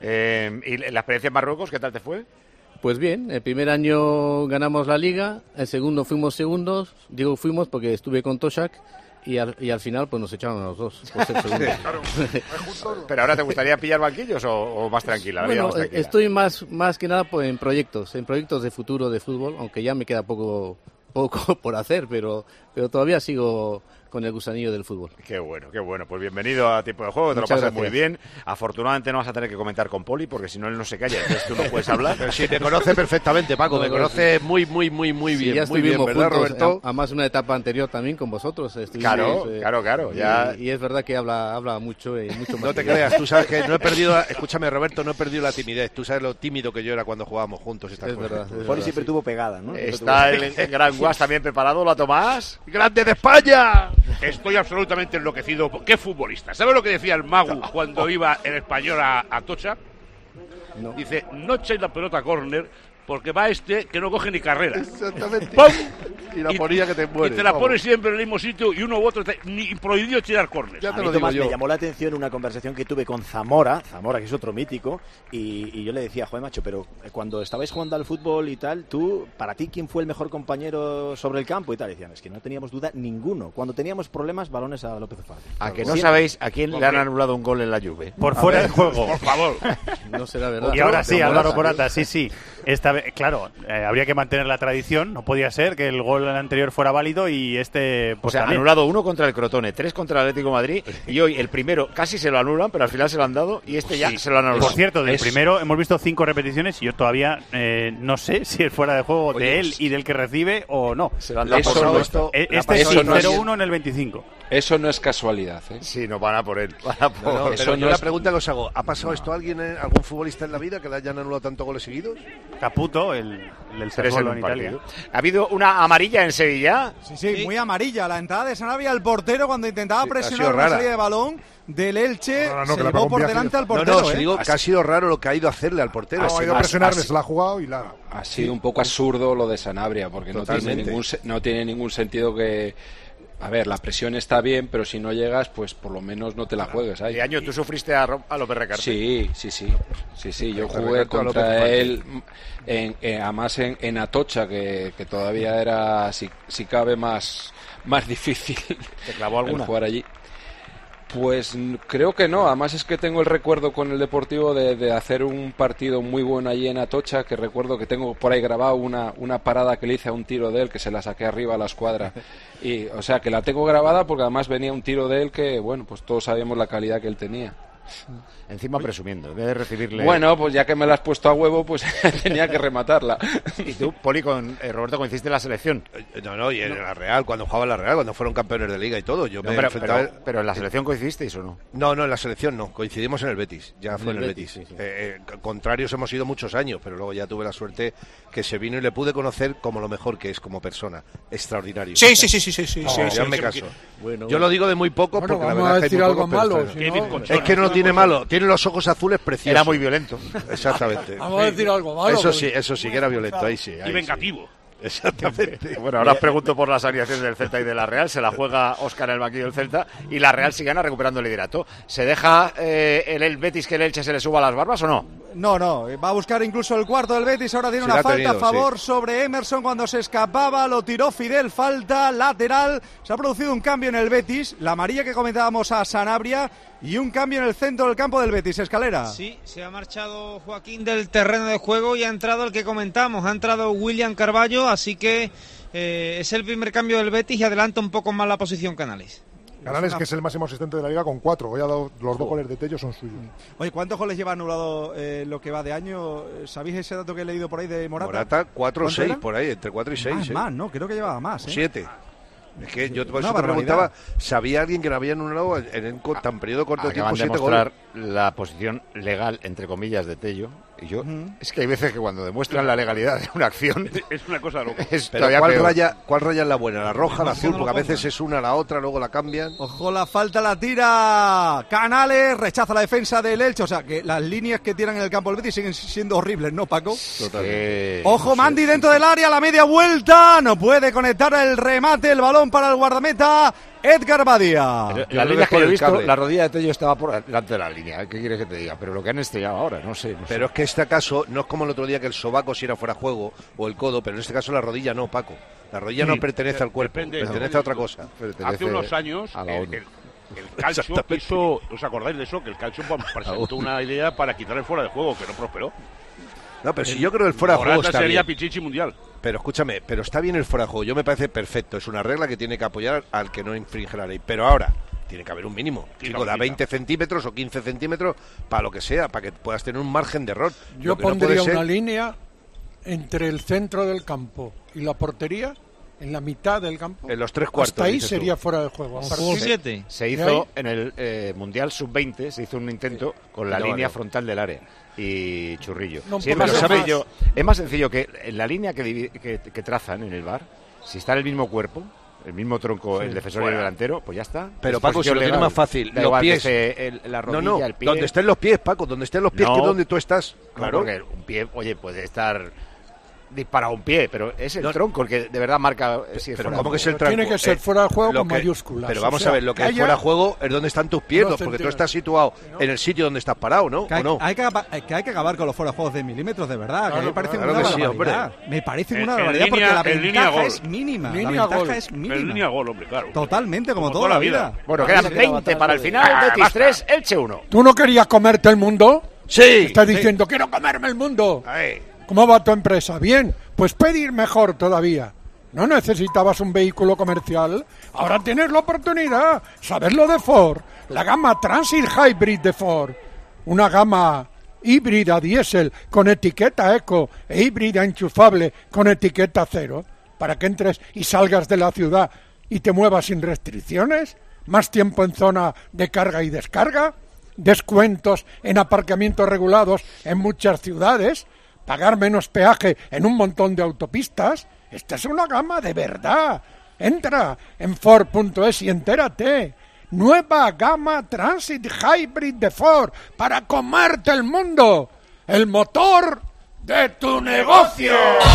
Eh, ¿Y la experiencia en Marruecos, qué tal te fue? Pues bien, el primer año ganamos la liga, el segundo fuimos segundos, digo fuimos porque estuve con Toshak y al, y al final pues nos echaron a los dos por ser segundos. Claro. Pero ahora te gustaría pillar banquillos o, o más tranquila, bueno, más tranquila. Estoy más, más que nada pues, en proyectos, en proyectos de futuro de fútbol, aunque ya me queda poco, poco por hacer, pero, pero todavía sigo con el gusanillo del fútbol. Qué bueno, qué bueno. Pues bienvenido a Tiempo de Juego, te Muchas lo pasas gracias. Muy bien. Afortunadamente no vas a tener que comentar con Poli, porque si no él no se calla, entonces tú no puedes hablar. Pero sí, te conoce perfectamente, Paco, no, te conoce muy, muy, muy, muy sí, bien. Ya muy bien, ¿verdad, juntos, Roberto? Además una etapa anterior también con vosotros. Claro, eh, claro, claro. Ya... Y, y es verdad que habla, habla mucho y mucho más. No te creas, tú sabes que no he perdido, escúchame Roberto, no he perdido la timidez. Tú sabes lo tímido que yo era cuando jugábamos juntos estas es cosas. Verdad, es Poli siempre sí. tuvo pegada, ¿no? Está el, el gran Guas también preparado, ¿la Tomás? ¡Grande de España! Estoy absolutamente enloquecido. ¿Qué futbolista? ¿Sabes lo que decía el Magu cuando iba el español a, a Tocha? No. Dice, no echáis la pelota a córner porque va este que no coge ni carrera. Exactamente. ¡Pum! Y la ponía que te mueres. Y te la vamos. pones siempre en el mismo sitio y uno u otro, te, ni prohibido tirar córner. A mí, Tomás, me llamó la atención una conversación que tuve con Zamora, Zamora que es otro mítico, y, y yo le decía, joder, macho, pero cuando estabais jugando al fútbol y tal, tú, para ti, ¿quién fue el mejor compañero sobre el campo y tal? Y decían, es que no teníamos duda ninguno. Cuando teníamos problemas, balones a López Ufarte. A que no sabéis a quién le han anulado un gol en la Juve. Por fuera de juego. Por favor. No será verdad. Y ahora sí, Álvaro Morata, sí, sí. Esta vez, claro, eh, habría que mantener la tradición. No podía ser que el gol anterior fuera válido y este. Pues o sea, también. anulado uno contra el Crotone, tres contra el Atlético de Madrid, y hoy el primero casi se lo anulan, pero al final se lo han dado y este ya Sí. se lo han anulado. Por cierto, del Es- primero hemos visto cinco repeticiones y yo todavía eh, no sé si es fuera de juego Oye, de él pues- y del que recibe o no. Se lo han dado por supuesto. esto, La este pasó es no es- cero uno en el veinticinco. Eso no es casualidad, ¿eh? Sí, no van a por él. Van a por... No, no, Eso pero no yo la es- pregunta que os hago, ¿ha pasado esto a alguien, eh, algún futbolista en la vida que le hayan anulado tantos goles seguidos? Caputo, el, el Tres Sassuolo en en un Italia. partido. ¿Ha habido una amarilla en Sevilla? Sí, sí, muy amarilla. La entrada de Sanabria al portero cuando intentaba Sí, ha presionar sido una rara. salida de balón del Elche. No, no, no, se que la llevó pegó por un delante al No, portero. no, si ¿eh? digo que ha sido raro lo que ha ido a hacerle al portero. Ha ido a Has- presionarle, has- se la ha jugado y la... Ha sido un poco absurdo lo de Sanabria, porque no tiene, Totalmente. ningún, se- no tiene ningún sentido que... A ver, la presión está bien, pero si no llegas, pues por lo menos no te la juegues ahí. Y año tú sufriste a, Ro- a López Recarte. Sí, sí, sí. Sí, sí, yo López jugué Recarte a López contra Recarte. él, en, en- además en, en Atocha, que, que todavía era, si, si cabe, más, más difícil ¿Te clavó el alguna? jugar allí. Pues mm, creo que no, además es que tengo el recuerdo con el Deportivo de, de hacer un partido muy bueno allí en Atocha, que recuerdo que tengo por ahí grabado una, una parada que le hice a un tiro de él, que se la saqué arriba a la escuadra. Y, o sea, que la tengo grabada porque además venía un tiro de él que, bueno, pues todos sabíamos la calidad que él tenía. Encima presumiendo, en vez de recibirle... Bueno, pues ya que me la has puesto a huevo, pues tenía que rematarla. Y tú, Poli, con eh, Roberto, coincidiste en la selección. Eh, No, no, y en la Real, cuando jugaba en la Real, cuando fueron campeones de Liga y todo. Yo No, me pero, enfrentaba... pero, pero en la selección coincidisteis o no? No, no, en la selección no, coincidimos en el Betis, ya fue En en el el Betis. Betis, sí, sí. Eh, eh, contrarios hemos sido muchos años, pero luego ya tuve la suerte que se vino y le pude conocer como lo mejor que es como persona, extraordinario. Sí, sí, sí, sí, sí, sí, No, sí, ya sí, me sí, caso. Bueno, Yo lo digo de muy poco Bueno, porque la vamos verdad a es que decir hay muy algo poco, pero malo, está si bien. no- Es que no tiene malo, tiene los ojos azules preciosos. Era muy violento. Exactamente. Vamos a decir algo malo. Eso porque- sí, eso sí, que era violento, ahí sí. ahí Y vengativo. sí. Exactamente. Bueno, ahora os pregunto por las alineaciones del Celta y de la Real. Se la juega Óscar en el banquillo del Celta y la Real sí gana recuperando el liderato. ¿Se deja eh, el, el Betis que el Elche se le suba a las barbas o no? No, no, va a buscar incluso el cuarto del Betis, ahora tiene Sí, una la ha falta tenido, a favor sí. sobre Emerson cuando se escapaba, lo tiró Fidel, falta lateral, se ha producido un cambio en el Betis, la amarilla que comentábamos a Sanabria y un cambio en el centro del campo del Betis, Escalera. Sí, se ha marchado Joaquín del terreno de juego y ha entrado el que comentamos, ha entrado William Carballo, así que eh, es el primer cambio del Betis y adelanta un poco más la posición Canales. Canales, que es el máximo asistente de la Liga, con cuatro. Hoy ha dado los dos goles de Tello, son suyos. Oye, ¿cuántos goles lleva anulado eh, lo que va de año? ¿Sabéis ese dato que he leído por ahí de Morata? Morata, cuatro o ¿Cuánto seis, eran? por ahí, entre cuatro y seis. Más, ¿eh? más, ¿no? Creo que llevaba más, ¿eh? Siete. Es que yo por Una eso te barbaridad. preguntaba, ¿sabía alguien que lo había anulado en, en un co- tan periodo corto de Acaban tiempo de siete demostrar goles? la posición legal, entre comillas, de Tello. Y yo, es que hay veces que cuando demuestran la legalidad de una acción, Es una cosa loca. es Pero todavía ¿cuál peor. raya, ¿cuál raya es la buena? ¿La roja, la azul? no lo Porque a veces pongan. es una, la otra, luego la cambian. Ojo, la falta la tira Canales, rechaza la defensa del Elche, o sea que las líneas que tiran en el campo del Betis siguen siendo horribles, ¿no, Paco? Eh, Ojo, no sé. Mandy dentro del área, la media vuelta, no puede conectar el remate, el balón para el guardameta, Edgar Badía. Pero Yo las creo que líneas es que por yo he el visto, cable. la rodilla de Tello estaba por delante de la línea. ¿Qué quieres que te diga? Pero lo que han estrellado ahora, no sé. No Pero es sé. que este caso no es como el otro día que el sobaco si era fuera de juego o el codo, pero en este caso la rodilla no, Paco. La rodilla Sí, no pertenece de- al cuerpo, depende- pertenece a otra cosa. Hace unos años, a la el, ONU. el- el calcio Exactamente. quiso, ¿os acordáis de eso? Que el calcio presentó una idea para quitar el fuera de juego, que no prosperó. No, pero si yo creo que el fuera de juego Morata está sería bien. Pichichi mundial. Pero escúchame, pero está bien el fuera de juego. Yo me parece perfecto. Es una regla que tiene que apoyar al que no infringe la ley. Pero ahora tiene que haber un mínimo. Quita, Chico, da quita. veinte centímetros o quince centímetros para lo que sea, para que puedas tener un margen de error. Yo Lo que no pondría puede ser- una línea entre el centro del campo y la portería, en la mitad del campo. En los tres cuartos, Hasta ahí dices tú. sería fuera de juego. A partir- siete. Se ¿De hizo ahí? en el eh, Mundial sub veinte, se hizo un intento con la No, línea no. frontal del área y Churrillo. No, Sí, es, más pero ¿sabes? sencillo, es más sencillo que en la línea que, divi- que, que trazan en el bar, si está en el mismo cuerpo, el mismo tronco, Sí. el defensor y Fuera. el delantero, pues ya está. Pero Es Paco, si posición lo tiene legal. más fácil, Da los igual que pies. esté el- la rodilla, no, no, el pie. donde estén los pies, Paco, donde estén los pies, No. que es donde tú estás. Claro, porque un pie, oye, puede estar disparado un pie, pero es el no, tronco el que de verdad marca si es pero fuera ¿cómo que es el tronco? Tiene que ser eh, fuera de juego con que, mayúsculas. Pero vamos o sea, a ver, lo que es fuera de juego es donde están tus piernas, porque tú estás situado ¿no? en el sitio donde estás parado, ¿no? Que hay, ¿O no? Hay, que, que hay que acabar con los fuera de juegos de milímetros, de verdad. Claro, que me parece claro una que barbaridad. Sí, me parece en, una en barbaridad línea, porque la ventaja gol. es mínima. Línea la ventaja gol. es mínima. En línea gol, hombre, claro. Totalmente, como, como toda, toda la vida. vida. Bueno, quedan veinte para el final. Ah, Betis tres, Elche uno. ¿Tú no querías comerte el mundo? Sí. Estás sí. diciendo, quiero comerme el mundo. Ay. ¿Cómo va tu empresa? Bien, pues pedir mejor todavía. ¿No necesitabas un vehículo comercial? Ahora tienes la oportunidad. ¿Sabes lo de Ford? La gama Transit Hybrid de Ford. Una gama híbrida diésel con etiqueta eco e híbrida enchufable con etiqueta cero. Para que entres y salgas de la ciudad y te muevas sin restricciones. Más tiempo en zona de carga y descarga. Descuentos en aparcamientos regulados en muchas ciudades. Pagar menos peaje en un montón de autopistas. Esta es una gama de verdad. Entra en Ford punto es y entérate. Nueva gama Transit Hybrid de Ford para comerte el mundo. El motor de tu negocio.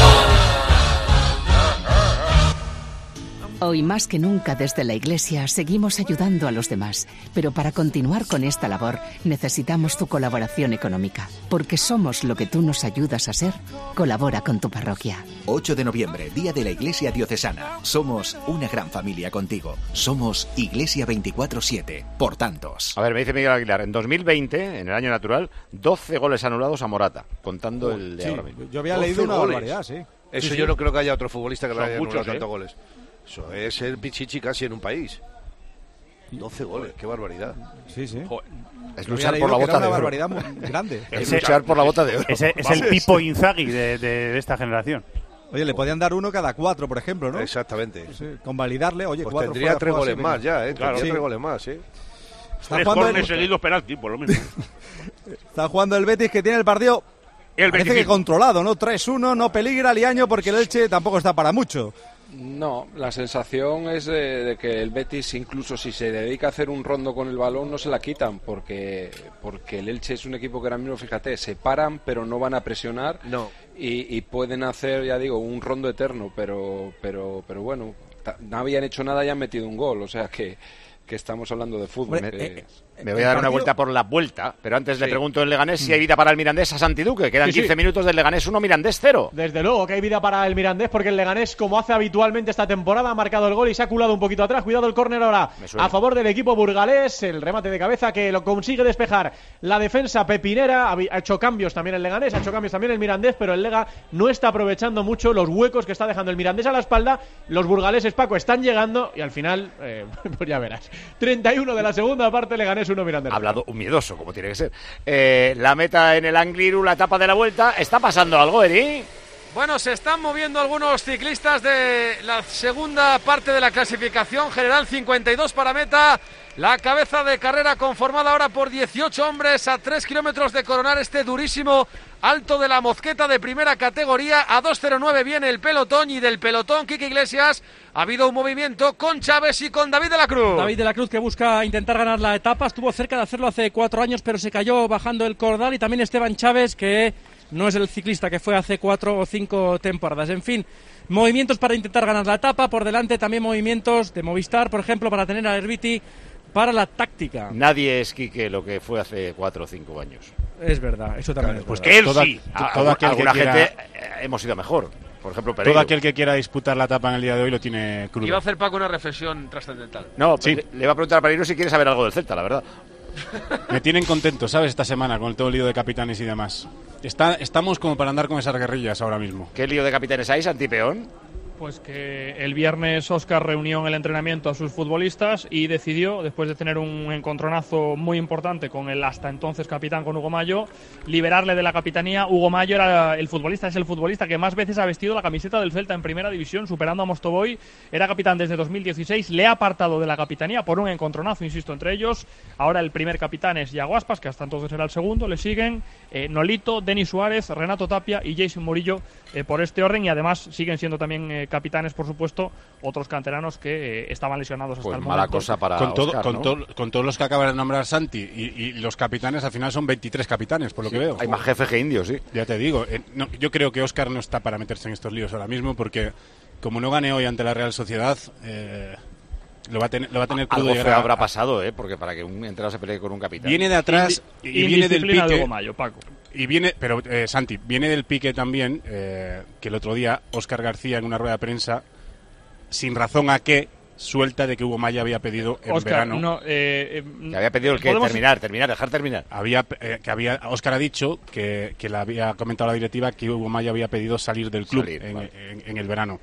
Hoy más que nunca desde la Iglesia seguimos ayudando a los demás, pero para continuar con esta labor necesitamos tu colaboración económica, porque somos lo que tú nos ayudas a ser. Colabora con tu parroquia. ocho de noviembre, Día de la Iglesia Diocesana. Somos una gran familia contigo. Somos Iglesia veinticuatro siete, por tantos. A ver, me dice Miguel Aguilar, en dos mil veinte, en el año natural, doce goles anulados a Morata, contando oh, el de sí, ahora mismo. Yo había leído una goles. barbaridad, sí. Eso sí, yo sí. no creo que haya otro futbolista que le haya anulado ¿eh? tantos goles. Eso es el pichichi casi en un país. doce goles, qué barbaridad. Sí, sí. Joder. Es luchar por la bota de oro. Barbaridad muy grande. Es luchar por la bota de oro. Ese es el Pipo Inzaghi de, de, de esta generación. Oye, le podían dar uno cada cuatro, por ejemplo, ¿no? Exactamente. Sí, convalidarle, oye, pues cuatro tendría tres goles así, más ya, ¿eh? Claro, tendría sí. tres goles más, ¿eh? Está tres corners seguidos penalti, por lo mismo. Está jugando el Betis, que tiene el partido el parece que controlado, ¿no? tres uno, no peligra Liaño porque el Elche tampoco está para mucho. No, la sensación es de, de que el Betis, incluso si se dedica a hacer un rondo con el balón, no se la quitan, porque porque el Elche es un equipo que ahora mismo, fíjate, se paran pero no van a presionar no. y, y pueden hacer, ya digo, un rondo eterno, pero pero pero bueno, no habían hecho nada y han metido un gol, o sea que, que estamos hablando de fútbol. Me, que... eh, me voy a dar una vuelta por la vuelta, pero antes sí. le pregunto en Leganés si hay vida para el Mirandés a Santiduque. Quedan sí, quince sí. minutos del Leganés uno, Mirandés cero. Desde luego que hay vida para el Mirandés, porque el Leganés, como hace habitualmente esta temporada, ha marcado el gol y se ha culado un poquito atrás. Cuidado el córner ahora a favor del equipo burgalés. El remate de cabeza que lo consigue despejar la defensa pepinera. Ha hecho cambios también el Leganés, ha hecho cambios también el Mirandés, pero el Lega no está aprovechando mucho los huecos que está dejando el Mirandés a la espalda. Los burgaleses, Paco, están llegando y al final, eh, pues ya verás. treinta y uno de la segunda parte, Leganés uno, Mirandés. Ha hablado un miedoso, como tiene que ser. Eh, la meta en el Angliru, la etapa de la vuelta. ¿Está pasando algo, Eri? Bueno, se están moviendo algunos ciclistas de la segunda parte de la clasificación general, cincuenta y dos para meta. La cabeza de carrera conformada ahora por dieciocho hombres a tres kilómetros de coronar este durísimo Alto de la Mozqueta de primera categoría. A dos cero nueve viene el pelotón y del pelotón Quique Iglesias ha habido un movimiento con Chávez y con David de la Cruz. David de la Cruz, que busca intentar ganar la etapa, estuvo cerca de hacerlo hace cuatro años, pero se cayó bajando el cordal, y también Esteban Chávez, que no es el ciclista que fue hace cuatro o cinco temporadas. En fin, movimientos para intentar ganar la etapa, por delante también movimientos de Movistar, por ejemplo, para tener a Herbiti para la táctica. Nadie es, Quique, lo que fue hace cuatro o cinco años. Es verdad, eso también claro, es pues verdad. que él Toda, sí, to, todo aquel alguna que gente quiera, eh, hemos ido mejor. Por ejemplo, Pereiro. Todo aquel que quiera disputar la etapa en el día de hoy lo tiene crudo. Iba a hacer Paco una reflexión trascendental. No, sí. le, le va a preguntar a Pereiro si quiere saber algo del Celta, la verdad. Me tienen contento, ¿sabes? Esta semana con el todo el lío de capitanes y demás. Está, estamos como para andar con esas guerrillas ahora mismo. ¿Qué lío de capitanes hay, Santipeón? Pues que el viernes Óscar reunió en el entrenamiento a sus futbolistas y decidió, después de tener un encontronazo muy importante con el hasta entonces capitán, con Hugo Mayo, liberarle de la capitanía. Hugo Mayo era el futbolista, es el futbolista que más veces ha vestido la camiseta del Celta en primera división, superando a Mostovoy. Era capitán desde dos mil dieciséis, le ha apartado de la capitanía por un encontronazo, insisto, entre ellos. Ahora el primer capitán es Iago Aspas, que hasta entonces era el segundo. Le siguen eh, Nolito, Denis Suárez, Renato Tapia y Jason Murillo, eh, por este orden, y además siguen siendo también eh, capitanes, por supuesto, otros canteranos que eh, estaban lesionados hasta pues el mala momento. cosa para con, todo, Óscar, con, ¿no? todo, con todos los que acaba de nombrar Santi y, y los capitanes, al final son veintitrés capitanes, por lo Sí, que veo. hay más jefes que indios, sí. Ya te digo, eh, no, yo creo que Óscar no está para meterse en estos líos ahora mismo, porque como no gane hoy ante la Real Sociedad, eh, lo, va a tener, lo va a tener crudo. Algo llegar feo a- habrá pasado, ¿eh? Porque para que un entrenador se pelee con un capitán. Viene de atrás y, y viene del Indisciplina de pique. Hugo Mayo, Paco. Y viene, pero eh, Santi, viene del pique también, eh, que el otro día Óscar García en una rueda de prensa, sin razón a qué, suelta de que Hugo Maya había pedido en Óscar, verano. no, eh, eh, Que había pedido el que podemos- terminar, terminar, dejar terminar. Había, eh, que había, Óscar ha dicho que, que le había comentado a la directiva que Hugo Maya había pedido salir del club Salir, en, vale. en- en el verano.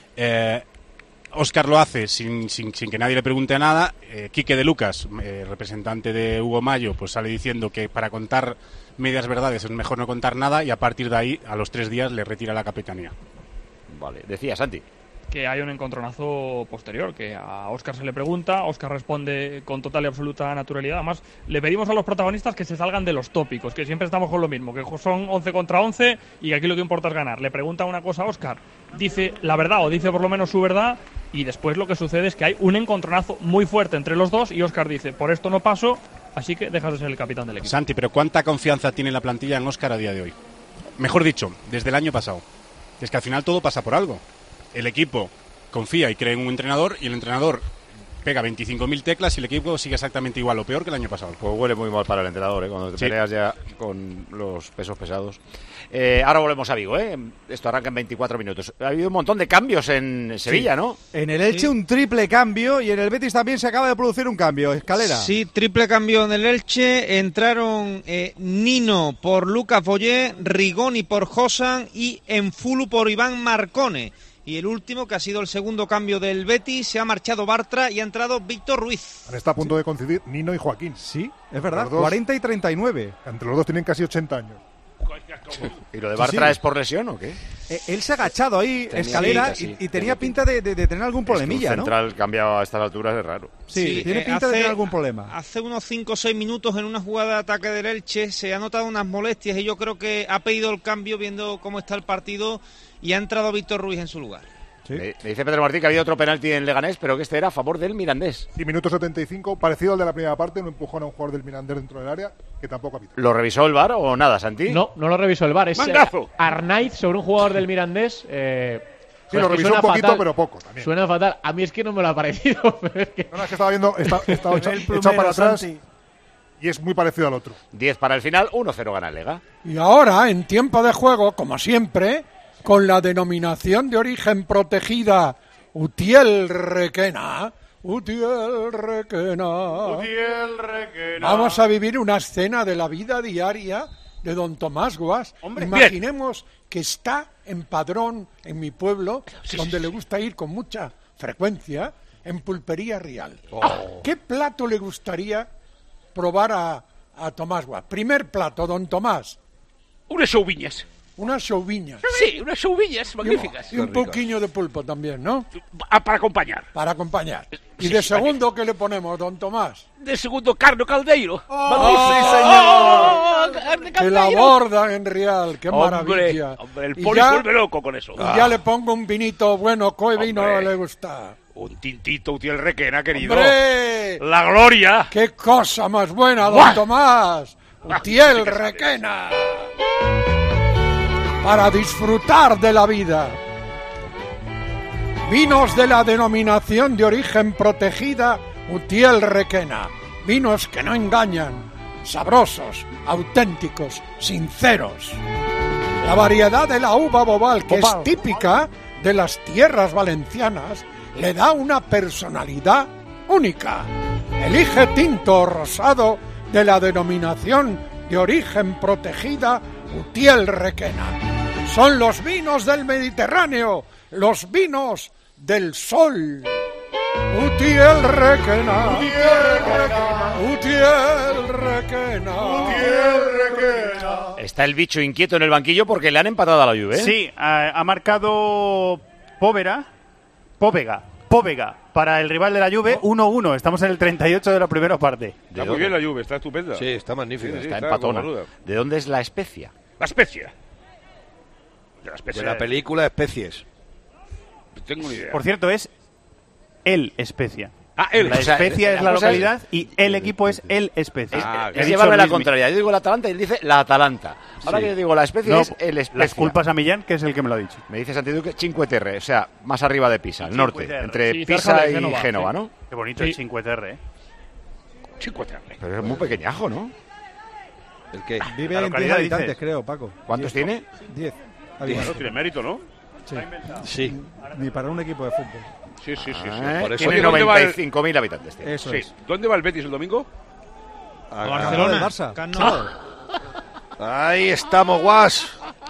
Eh, Óscar lo hace sin, sin, sin que nadie le pregunte nada. Eh, Quique de Lucas, eh, representante de Hugo Mayo, pues sale diciendo que para contar medias verdades es mejor no contar nada, y a partir de ahí, a los tres días, le retira la capitanía. Vale, decía Santi. que hay un encontronazo posterior, que a Óscar se le pregunta, Óscar responde con total y absoluta naturalidad. Además, le pedimos a los protagonistas que se salgan de los tópicos, que siempre estamos con lo mismo, que son once contra once y que aquí lo que importa es ganar. Le pregunta una cosa a Óscar, dice la verdad o dice por lo menos su verdad, y después lo que sucede es que hay un encontronazo muy fuerte entre los dos y Óscar dice, por esto no paso, así que dejas de ser el capitán del equipo. Santi, pero ¿cuánta confianza tiene la plantilla en Óscar a día de hoy? Mejor dicho, desde el año pasado. Es que al final todo pasa por algo. El equipo confía y cree en un entrenador, y el entrenador pega veinticinco mil teclas y el equipo sigue exactamente igual o peor que el año pasado. Pues huele muy mal para el entrenador, ¿eh? Cuando te Sí. peleas ya con los pesos pesados. Eh, ahora volvemos a Vigo, ¿eh? Esto arranca en veinticuatro minutos. Ha habido un montón de cambios en Sevilla, Sí. ¿no? En el Elche Sí. un triple cambio y en el Betis también se acaba de producir un cambio. Escalera. Sí, triple cambio en el Elche. Entraron eh, Nino por Lucas Boyé, Rigoni por Josan y Enfulu por Iván Marcone. Y el último, que ha sido el segundo cambio del Betis, se ha marchado Bartra y ha entrado Víctor Ruiz. Está a punto de coincidir Nino y Joaquín. Sí, es verdad, Los dos- cuarenta y treinta y nueve. Entre los dos tienen casi ochenta años. ¿Y lo de Sí, Bartra sí. es por lesión o qué? Eh, él se ha agachado ahí, Tenía Escalera, pinta, sí, y, y tenía tenía pinta de, de- de tener algún Es que un problemilla, ¿no? central cambiado a estas alturas es raro. Sí, tiene eh, pinta de hace- tener algún problema. Hace unos cinco o seis minutos en una jugada de ataque del Elche se ha notado unas molestias y yo creo que ha pedido el cambio viendo cómo está el partido y ha entrado Víctor Ruiz en su lugar. Me, me dice Pedro Martín que había otro penalti en Leganés, pero que este era a favor del Mirandés. Y minuto setenta y cinco, parecido al de la primera parte, un empujón a un jugador del Mirandés dentro del área, que tampoco ha visto. ¿Lo revisó el V A R o nada, Santi? No, no lo revisó el V A R. Es eh, ¡Mangazo! Arnaiz sobre un jugador del Mirandés. Eh, Sí, pues lo que revisó suena un poquito, fatal. pero poco también. Suena fatal. A mí es que no me lo ha parecido. pero es que- No, no, es que estaba viendo, está, está hecho, El hecho plumero, para atrás Santi. y es muy parecido al otro. diez para el final, uno cero gana el Lega. Y ahora, en tiempo de juego, como siempre, con la denominación de origen protegida Utiel Requena, Utiel Requena, Utiel Requena. vamos a vivir una escena de la vida diaria de don Tomás Guas. Hombre, Imaginemos que está en Padrón, en mi pueblo, donde le gusta ir con mucha frecuencia, en Pulpería Real. Oh. ¿Qué plato le gustaría probar a, a Tomás Guas? Primer plato, don Tomás. Unas souviñas. Unas souviñas. Sí, unas souviñas magníficas. Y un poquillo de pulpo también, ¿no? Ah, para acompañar. Para acompañar. ¿Y Sí, de segundo qué le ponemos, don Tomás? De segundo, carne caldeiro. ¡Oh, ¡Magnífico! ¡Carne Que la caldeiro! borda en Real, qué Hombre, maravilla. hombre, el Y poli ya- vuelve loco con eso. Y Ah. ya le pongo un vinito bueno, ¿qué vino Hombre. le gusta? Un tintito Utiel Requena, querido. ¡Hombre! ¡La gloria! ¡Qué cosa más buena, don ¡Buah! Tomás! Ah, Utiel sí que sabes. Requena. Para disfrutar de la vida. Vinos de la denominación de origen protegida Utiel Requena. Vinos que no engañan. Sabrosos, auténticos, sinceros. La variedad de la uva bobal, que Bobal. es típica de las tierras valencianas, le da una personalidad única. Elige tinto o rosado de la denominación de origen protegida Utiel Requena. Son los vinos del Mediterráneo, los vinos del sol. Utiel Requena. Utiel Requena. Está el bicho inquieto en el banquillo porque le han empatado a la Juve. ¿eh? Sí, ha, ha marcado Póvera, Póvega, Póvega para el rival de la Juve, uno uno. Estamos en el treinta y ocho de la primera parte. Está muy bien la Juve, está estupenda. Sí, está magnífica. Sí, sí, Está está empatona. cojonuda. ¿De dónde es la especia? La especia. De la especia. De la película Especies. tengo ni idea. Por cierto, es el Especia. Ah, el. La o sea, Especia es la cosa localidad y el equipo es el Especia. Ah, He es dicho llevarme la Luismi. contraria. Yo digo la Atalanta y él dice la Atalanta. Ahora Sí. que yo digo la especie No, es el Especia. las culpas a Millán, que es el que me lo ha dicho. Me dice Santiduque Cinque Terre, o sea, más arriba de Pisa, al norte, Terre. entre Sí, Pisa cerca de y Génova, Génova, sí. ¿no? Qué bonito el Cinque Terre, ¿eh? Cinque Terre. Pero es muy pequeñajo, ¿no? ¿El qué? Vive La en localidad, diez habitantes, dices. creo, Paco. ¿Cuántos tiene? diez. Bueno, tiene mérito, ¿no? Sí. Sí. Ni para un equipo de fútbol. Sí, sí, sí. sí. Ah, Por eso tiene que ¿dónde va noventa y el- cinco mil habitantes. Tiene. Eso Sí. es. ¿Dónde va el Betis el domingo? A Barcelona. del Barça. Camp Ah. Nou. Ahí estamos, Guas.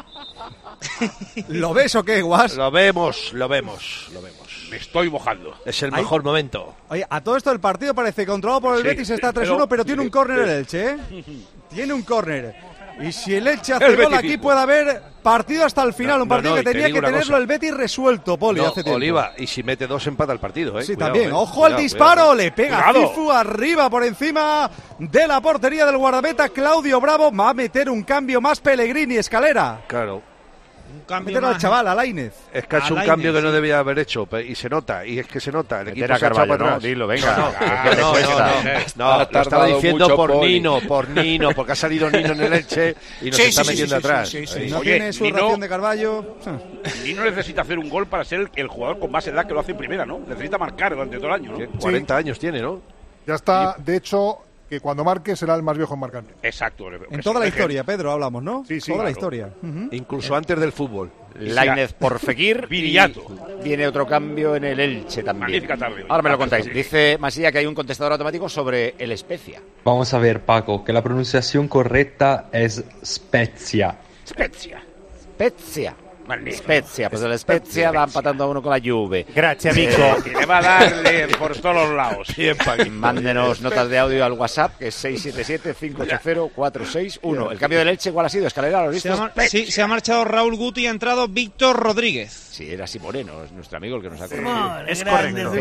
¿Lo ves o qué, Guas? Lo vemos, lo vemos, lo vemos. Me estoy mojando. Es el Ahí- mejor momento. Oye, a todo esto el partido parece controlado por el Sí, Betis, está tres pero- uno, pero tiene un córner el Elche, ¿eh? Tiene un córner. Y si el Elche hace El gol, aquí Betisismo. puede haber partido hasta el final. No, un partido no, que y te tenía digo que una tenerlo cosa. el Betis resuelto, Poli, No, hace tiempo. Oliva, y si mete dos empata el partido, ¿eh? Sí, Cuidado, también. eh. Ojo Cuidado, al disparo, cuidado. le pega Cuidado. Cifu arriba por encima de la portería del guardameta Claudio Bravo. Va a meter un cambio más Pellegrini, Escalera. Claro. Un cambio Meter al más. chaval, a Lainez. Es que ha hecho un Alainez, cambio que no sí. debía haber hecho, pe- y se nota, y es que se nota. El equipo Meter a se ha echado Carvalho, para no, atrás. dilo, venga. No, ¿Qué te no, no, cuesta? no, Ha no, lo estaba tardado diciendo mucho, por Poli. Nino, por Nino, porque ha salido Nino en el Elche y nos Sí, está sí, sí, metiendo sí, sí, atrás. sí, sí, Ahí. No Oye, tiene su Nino- ración de Carballo. Y no necesita hacer un gol para ser el, el jugador con más edad que lo hace en primera, ¿no? Necesita marcar durante todo el año, ¿no? cuarenta años tiene, ¿no? Ya está, de hecho, que cuando marque será el más viejo en marcar. Exacto. En toda la historia, Pedro, hablamos, ¿no? Sí, sí, Toda la claro. historia. Ujú. Incluso antes del fútbol. Lainez por Fekir. Viriato. y Viene otro cambio en el Elche también. Magnífica tarde hoy. Ahora me lo contáis. Sí. Dice Masía que hay un contestador automático sobre el Spezia. Vamos a ver, Paco, que la pronunciación correcta es Spezia. Spezia. Spezia. Magnífico. Spezia. Pues el Spezia va empatando a uno con la Juve. Gracias, Eh, amigo. Y le va a darle por todos los lados. Mándenos notas de audio al WhatsApp, que es seis siete siete, cinco ocho cero, cuatro seis uno. El cambio del Elche, ¿cuál ha sido? Escalera, ¿lo has Se visto? ha, mar- sí, se ha marchado Raúl Guti y ha entrado Víctor Rodríguez. Sí, era Simoreno, es nuestro amigo el que nos ha Es correcto.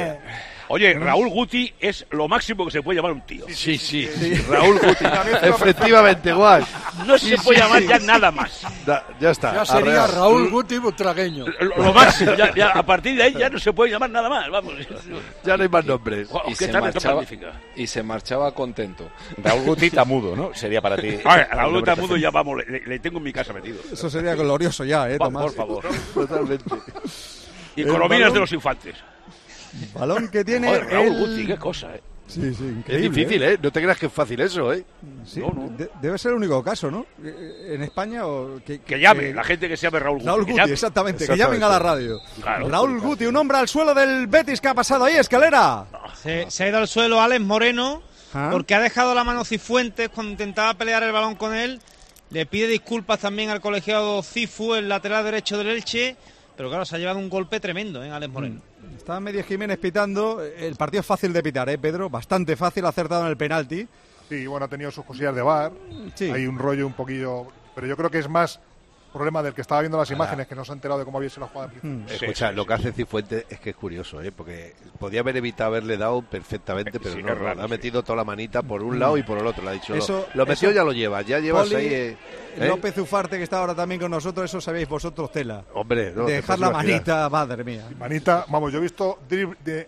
Oye, Raúl Guti es lo máximo que se puede llamar un tío. Sí, sí, sí. Raúl Guti. Efectivamente, Guas. No se puede llamar ya nada más. Da- ya está. Ya sería arreglado. Raúl Guti Butragueño. Lo, lo máximo. Ya, ya, a partir de ahí ya no se puede llamar nada más. Vamos. Ya no hay más nombres. Guau, Y qué se, tarde tan marchaba, magnífica. y se marchaba contento. Raúl Guti Tamudo, ¿no? Sería para ti. A ver, a Raúl el nombre Tamudo ya vamos, le, le tengo en mi casa metido. Eso sería glorioso ya, ¿eh, Va, Tomás? por favor. Totalmente. Y El Corominas balón- de los infantes. Balón que tiene Joder, Raúl el- Guti, qué cosa, eh. Sí, sí, Es increíble. difícil, ¿eh? No te creas que es fácil eso, ¿eh? Sí, No, no. de- debe ser el único caso, ¿no? Eh, En España o que, Que llame, la gente que se llame Raúl Guti. Raúl que Guti, llame. exactamente, que Exactamente. llamen a la radio. Claro. Raúl Guti, un hombre al suelo del Betis. ¿Qué ha pasado ahí, Escalera? Se, se ha ido al suelo Alex Moreno Ah. porque ha dejado la mano Cifuentes cuando intentaba pelear el balón con él. Le pide disculpas también al colegiado Cifu, el lateral derecho del Elche. Pero claro, se ha llevado un golpe tremendo, ¿eh, Alex Moreno? Está Media Jiménez pitando. El partido es fácil de pitar, ¿eh, Pedro? Bastante fácil, ha acertado en el penalti. Sí, bueno, ha tenido sus cosillas de bar. Sí. Hay un rollo un poquillo. Pero yo creo que es más problema del que estaba viendo las imágenes, que no se ha enterado de cómo había sido la jugada. al principio. Escucha, lo que hace Cifuentes es que es curioso, ¿eh? Porque podía haber evitado haberle dado perfectamente, pero Sí, no, es no, raro, le ha sí. metido toda la manita por un lado y por el otro. Le ha dicho, Eso- lo, lo metió, eso- ya lo llevas, ya llevas Poli, ahí. eh, ¿eh? López Ufarte, que está ahora también con nosotros, eso sabéis vosotros, tela. Hombre, no, te Dejar puedes la imaginar. manita, madre mía. Manita, vamos, yo he visto drib- de, eh,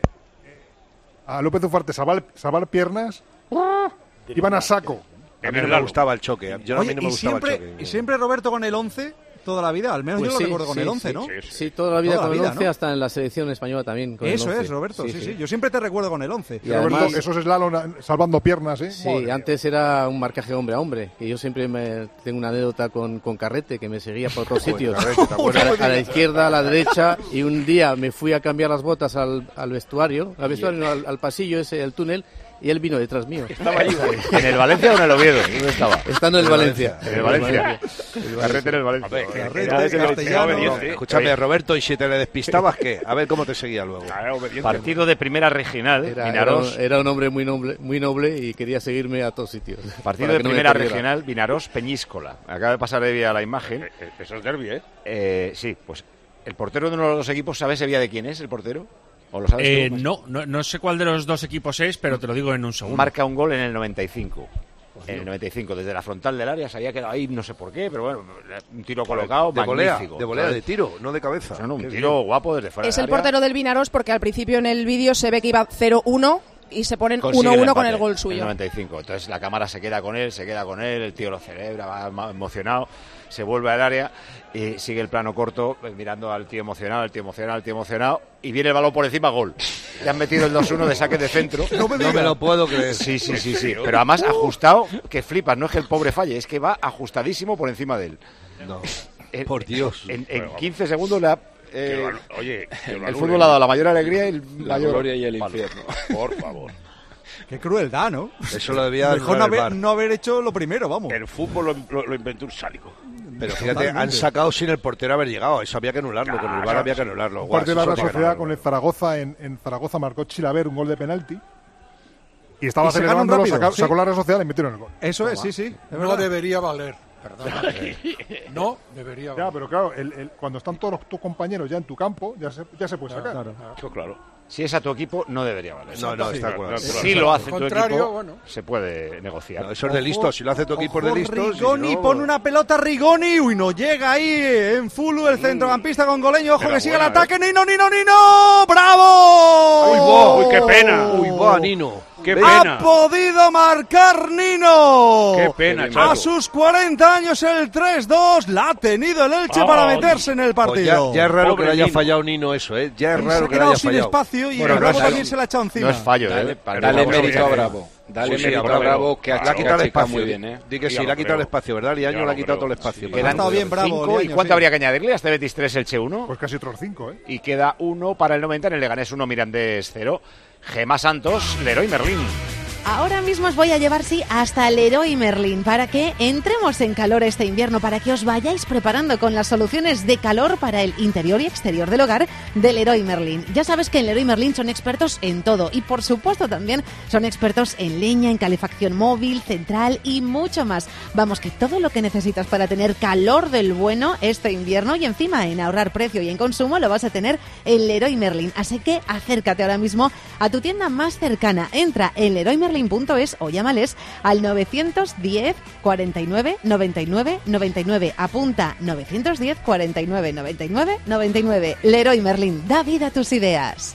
a López Ufarte salvar, salvar piernas. Iban a saco. A En mí no el me largo. gustaba el choque. Yo, a mí Oye, no me y gustaba siempre, el choque. y siempre Roberto con el once toda la vida, al menos Pues yo sí, lo recuerdo con sí, el once, sí. ¿no? Sí, sí. Sí, toda la vida Toda la con el vida, once, ¿no? hasta en la selección española también. Con Eso el once. es, Roberto, sí, sí, Yo siempre te recuerdo con el once. Y Roberto, además- esos slalom salvando piernas, ¿eh? Sí, Madre mía. antes era un marcaje hombre a hombre. Y yo siempre me tengo una anécdota con, con Carrete, que me seguía por todos sitios. Carrete, ¿te acuerdas? a, la, a la izquierda, a la derecha. Y un día me fui a cambiar las botas al, al vestuario, al vestuario, no, al, al pasillo ese, al túnel. Y él vino detrás mío. Estaba allí. ¿En el Valencia o en el Oviedo? ¿Dónde estaba? Estando en el Valencia. En el Valencia. El Carrete en el Valencia. Carrete, Era ese que- Castellano. era obediente, ¿eh? Escúchame, Roberto, y si te le despistabas, ¿qué? A ver cómo te seguía luego. Ah, obediente. Partido de primera regional, Era, era, Vinaros. era un hombre muy noble, muy noble y quería seguirme a todos sitios. Partido para de que no me primera perdiera. regional, Vinaros Peñíscola. Acaba de pasar de vía la imagen. Eh, eh, Eso es derbi, ¿eh? Eh, sí, pues el portero de uno de los dos equipos, ¿sabes Sevilla de quién es el portero? ¿O lo sabes Eh, tú? no, no, no sé cuál de los dos equipos es, pero te lo digo en un segundo. Marca un gol en el noventa y cinco. En el noventa y cinco, desde la frontal del área se había quedado ahí, no sé por qué, pero bueno, un tiro colocado, de volea, magnífico. de volea, de tiro, no de cabeza. No, no, un Qué tiro bien. guapo desde fuera Es del el área. portero del Vinaros porque al principio en el vídeo se ve que iba cero uno y se ponen Consigue uno uno con empate, el gol suyo. el noventa y cinco. Entonces la cámara se queda con él, se queda con él, el tío lo celebra, va ma- emocionado, se vuelve al área y sigue el plano corto eh, mirando al tío emocionado, el tío emocionado, el tío emocionado y viene el balón por encima, gol. Le han metido el dos uno de saque de centro. No me, no me lo puedo creer. Sí, sí, sí, sí. Pero además ajustado, que flipas, no es que el pobre falle, es que va ajustadísimo por encima de él. No, En- por Dios. En, en quince segundos le ha... eh, Que lo- oye, que lo el anule. fútbol ha dado la mayor alegría y el La mayor... gloria y el palo. infierno. Por favor. Qué crueldad, ¿no? Eso lo debía Mejor no anular el haber, V A R. no haber hecho lo primero, vamos. El fútbol lo, lo- lo inventó un sádico. Pero fíjate, Totalmente. han sacado sin el portero haber llegado. Eso había que anularlo. Con el V A R había que anularlo. Un Guau, partido de la eso Real es Sociedad grave. con el Zaragoza. En, en Zaragoza marcó Chilaver un gol de penalti. Y estaba Y se ganó celebrándolo, rápido, sacó, sí. sacó la Real Sociedad y metieron el gol. Eso es, sí, sí. Es No verdad. debería valer. Perdona. No debería valer. Ya, pero claro, el- el- cuando están todos tus compañeros ya en tu campo, ya se, ya se puede sacar. Claro. Claro, claro. Si es a tu equipo, no debería valer. No, no, está de acuerdo. Si lo hace tu Contrario, equipo, bueno. se puede negociar. No, eso es de listos. Si lo hace tu equipo es de Ojo, listos. Rigoni si no- pone una pelota Rigoni. Uy, no llega ahí en Fulu el centrocampista congoleño. Ojo Era que sigue el buena, ataque. Nino, Nino, Nino. ¡Bravo! ¡Uy, bo! Uy, qué pena. ¡Uy, va, Nino! ¡Qué ¡Ha pena! podido marcar Nino! ¡Qué pena, A Chaco! sus cuarenta años el tres dos la ha tenido el Elche Oh, para meterse en el Pues partido. ya, ya es raro Pobre que le haya Nino. fallado Nino eso, ¿eh? Ya es Se raro ha que le quedado haya sin fallado. espacio y Bueno, el no Bravo es- también se la ha echado encima. No es fallo, Dale, ¿eh? Para dale el Bravo, mérito a bien. Bravo. Dale Sí, sí, mérito a a Bravo. Bravo, que Le ha ha quitado el checado espacio. muy bien, ¿eh? Di que sí, Ya le lo ha quitado el creo. espacio, ¿verdad? Y Ya año lo le ha quitado creo. todo el espacio. Sí. Pero Quedan estado bien Bravo, cinco. ¿Y Liaño, cuánto sí. habría que añadirle a este Betis tres, Elche uno? Pues casi otros cinco, ¿eh? Y queda uno para el noventa en el Leganés uno, Mirandés cero. Gema Santos, Leroy Merlín. Ahora mismo os voy a llevar, sí, hasta Leroy Merlin para que entremos en calor este invierno, para que os vayáis preparando con las soluciones de calor para el interior y exterior del hogar de Leroy Merlin. Ya sabes que en Leroy Merlin son expertos en todo y, por supuesto, también son expertos en leña, en calefacción móvil, central y mucho más. Vamos, que todo lo que necesitas para tener calor del bueno este invierno y encima en ahorrar precio y en consumo lo vas a tener en Leroy Merlin. Así que acércate ahora mismo a tu tienda más cercana. Entra en leroy merlin punto es o llámales al novecientos diez, cuarenta y nueve, noventa y nueve, noventa y nueve. Apunta novecientos diez, cuarenta y nueve, noventa y nueve, noventa y nueve. Leroy Merlin, da vida a tus ideas.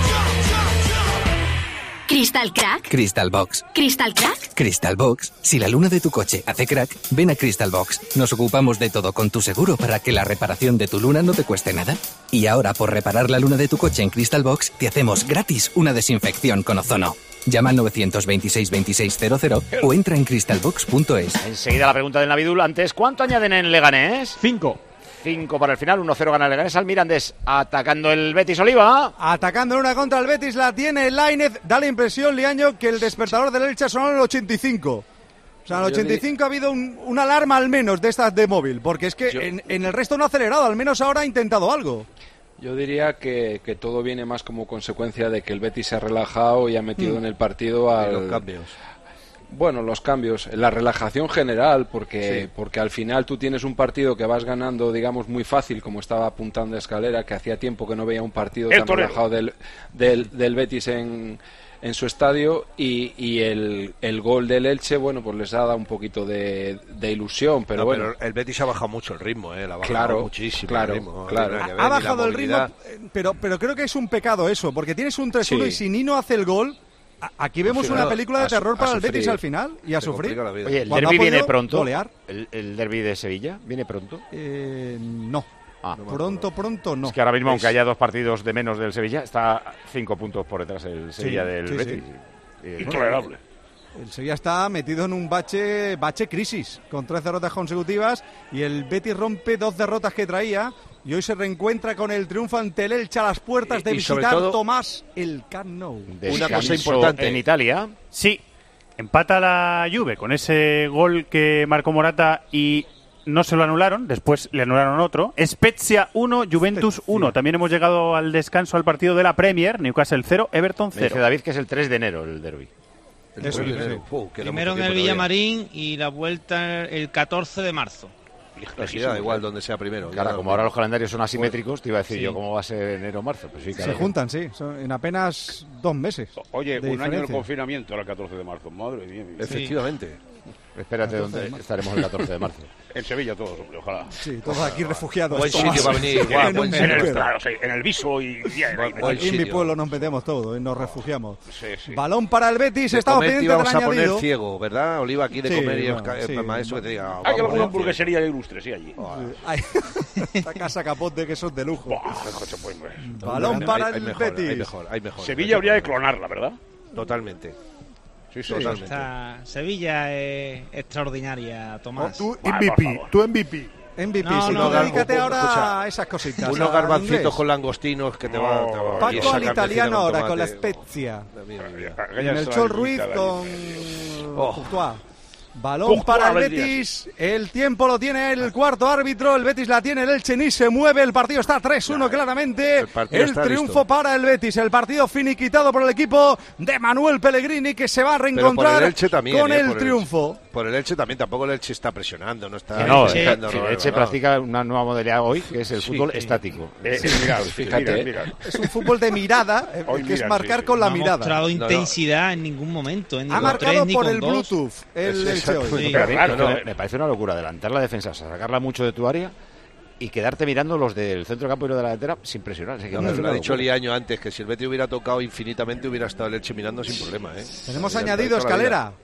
¿Crystal Crack? Crystal Box. ¿Crystal Crack? Crystal Box. Si la luna de tu coche hace crack, ven a Crystal Box. Nos ocupamos de todo con tu seguro para que la reparación de tu luna no te cueste nada. Y ahora, por reparar la luna de tu coche en Crystal Box, te hacemos gratis una desinfección con ozono. Llama al novecientos veintiséis veintiséis cero cero o entra en crystal box punto es. Enseguida la pregunta del Navidul. Antes, ¿cuánto añaden en Leganés? Cinco. Cinco para el final, uno cero gana el Leganés al Mirandés. Atacando el Betis Oliva. Atacando en una contra el Betis, la tiene Lainez. Da la impresión, Liaño, que el despertador del Elche sonó en el ochenta y cinco. O sea, en el Yo ochenta y cinco ha habido un- una alarma al menos de estas de móvil, porque es que Yo- en, en el resto no ha acelerado, al menos ahora ha intentado algo. Yo diría que, que todo viene más como consecuencia de que el Betis se ha relajado y ha metido Mm. en el partido a los cambios. Bueno, los cambios, la relajación general, porque, Sí. porque al final tú tienes un partido que vas ganando, digamos, muy fácil, como estaba apuntando Escalera, que hacía tiempo que no veía un partido El tan torero. relajado del, del, del Betis en, en su estadio, y, y el, el gol del Elche, bueno, pues les ha dado un poquito de, de ilusión, pero No, bueno. pero el Betis ha bajado mucho el ritmo, ¿eh? La ha bajado Claro, muchísimo claro, el ritmo. No claro. tiene nada que Ha ver, ni la bajado el ritmo, movilidad. eh, pero, pero creo que es un pecado eso, porque tienes un tres uno Sí. y si Nino hace el gol, a- aquí vemos final, una película de a su- terror a para el sufrir. Betis al final y a Se sufrir. complica la vida. Oye, ¿el Cuando derbi ha viene podido pronto? golear. ¿El, el derbi de Sevilla viene pronto? Eh, no. Ah. Pronto, pronto no. Es que ahora mismo, Es- aunque haya dos partidos de menos del Sevilla, está cinco puntos por detrás el Sevilla del sí, Betis. sí. Y- Intolerable. El Sevilla está metido en un bache, bache crisis, con tres derrotas consecutivas, y el Betis rompe dos derrotas que traía, y hoy se reencuentra con el triunfo ante el Elche a las puertas de Y- y sobre visitar todo- Tomás el Camp Nou. Una cosa Descanso importante. en Italia. Sí, empata la Juve con ese gol que marcó Morata y no se lo anularon, después le anularon otro. Spezia uno, Juventus uno. También hemos llegado al descanso al partido de la Premier, Newcastle cero, Everton Me dice cero. David que es el tres de enero el derbi. El Eso, tres de sí. enero. Fu, queda Primero en mucho el tiempo Villamarín y la vuelta el catorce de marzo. todavía. Sí, da igual donde sea primero. Claro, ya como da ahora igual. los calendarios son asimétricos, te iba a decir Sí. yo cómo va a ser enero o marzo. Pues sí, Se claro. juntan, sí, son en apenas dos meses. Oye, de un año de diferencia. confinamiento, ahora el catorce de marzo. Madre mía. Efectivamente. Espérate, ¿dónde estaremos el catorce de marzo? En Sevilla todos, hombre, ojalá. Sí, todos aquí refugiados. Buen sitio va a venir. Guau, en, buen en, el, sitio. claro, sí, en el Viso y... y Buen- y- buen Aquí en mi sitio. pueblo nos metemos todos y nos refugiamos. Sí, sí. Balón para el Betis, De estamos comer te pendientes del íbamos a poner añadido. ciego, ¿verdad? Oliva aquí de Sí, comer y bueno, Oscar- sí. eh, maestro que te diga. Hay vamos, alguna vamos, hamburguesería ilustre, sí, allí. Ay, esta casa capote que son de lujo. Buah, coche, pues, pues. Balón Hay- para hay el mejor, Betis. Hay mejor, hay mejor. Sevilla habría de clonarla, ¿verdad? Totalmente. Sí, sí. Totalmente. Esta Sevilla es extraordinaria, Oh, Tomás. tú Vale, M V P, por favor. tú M V P. M V P, No, sí, no, tú no, dedícate no, ahora escucha, a esas cositas. Unos al garbancitos inglés. con langostinos que te va, te va Paco y esa al italiano carnecita ahora con la tomate. Spezia. Oh, mira, mira. Y Melchor Ruiz con Oh. Courtois. Balón Courtois, para el Valdías. Betis. El tiempo lo tiene el cuarto árbitro. El Betis la tiene. El Elche ni se mueve. El partido está tres uno claramente. el partido El está triunfo listo. para el Betis. El partido finiquitado por el equipo de Manuel Pellegrini, que se va a Pero por reencontrar el Elche también, con eh, el por triunfo. Por el Elche también, tampoco el Elche está presionando, no está... Que no, intentando el robar el Elche balón. practica una nueva modalidad hoy, que es el Sí, fútbol sí. estático. Eh, Sí, mira, fíjate, mira, eh. mira. Es un fútbol de mirada, eh, Hoy que es miran, marcar sí, sí. con la No ha mirada. mostrado No, no. intensidad en ningún momento. ¿eh? Ni Ha con marcado tres, ni por con el dos. Bluetooth el Es Elche hoy. Sí. Pero a mí Claro, no, eh. me parece una locura adelantar la defensa, o sea, sacarla mucho de tu área y quedarte mirando los del centro de campo y los de la delantera sin presionar. Así que No, me parece lo ha una dicho locura. Liaño antes, que si el Betis hubiera tocado infinitamente hubiera estado el Elche mirando sin problema, ¿eh? Tenemos Hubiera añadido estado toda la vida. Escalera.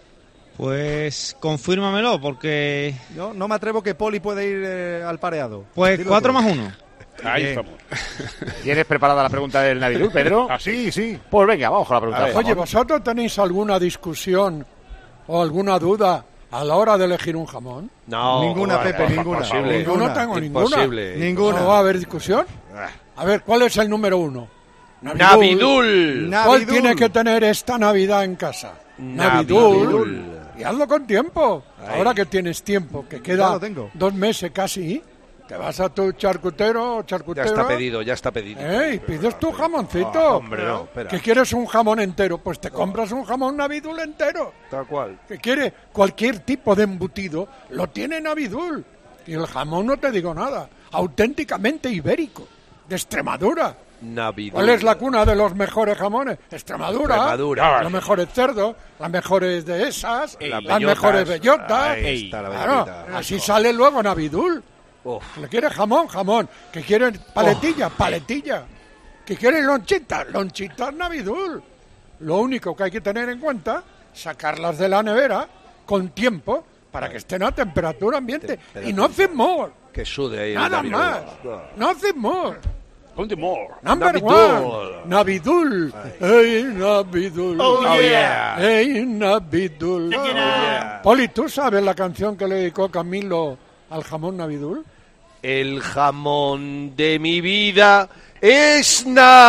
Pues confírmamelo, porque. Yo no me atrevo que Poli puede ir eh, al pareado. Pues Dilo cuatro tú. más uno. Ahí Bien. estamos. ¿Tienes preparada la pregunta del Navidul, Pedro? Ah, sí, sí. Pues venga, vamos con la pregunta. A del ver. jamón. Oye, ¿vosotros tenéis alguna discusión o alguna duda a la hora de elegir un jamón? No, Ninguna, joder, Pepe, no, ninguna. imposible. Yo no tengo ninguna. Imposible. Ninguna. ¿No va a haber discusión? A ver, ¿cuál es el número uno? Navidul. ¿Cuál Navidul. tiene que tener esta Navidad en casa? Navidul. Y hazlo con tiempo. Ahí. Ahora que tienes tiempo, que Ya queda lo tengo. dos meses casi, te vas a tu charcutero o Ya charcutera. está pedido, ya está pedido. ¡Ey! Pides tu jamoncito. Ah, hombre, no, espera. ¿Que quieres un jamón entero? Pues te compras un jamón Navidul entero. Tal cual. Que quiere cualquier tipo de embutido, lo tiene Navidul. Y el jamón no te digo nada. Auténticamente ibérico. De Extremadura. Navidul. ¿Cuál es la cuna de los mejores jamones? Extremadura. Extremadura. Los mejores cerdos, las mejores dehesas, Las las bellotas. mejores bellotas. Ahí está la Claro, bellotita. así sale luego Navidul. Uf. ¿Le quiere jamón? Jamón. ¿Que quieren paletilla? Paletilla. ¿Que quieren lonchitas? Lonchitas Navidul. Lo único que hay que tener en cuenta, sacarlas de la nevera con tiempo para que estén a temperatura ambiente. Y no hacen more. Que sude ahí el Nada Navidul. más. No hacen more. Con more. Number Navidul. one. Navidul. Hey, Navidul. Oh, yeah. Hey, Navidul. Oh, yeah. Poli, ¿tú sabes la canción que le dedicó Camilo al jamón Navidul? El jamón de mi vida es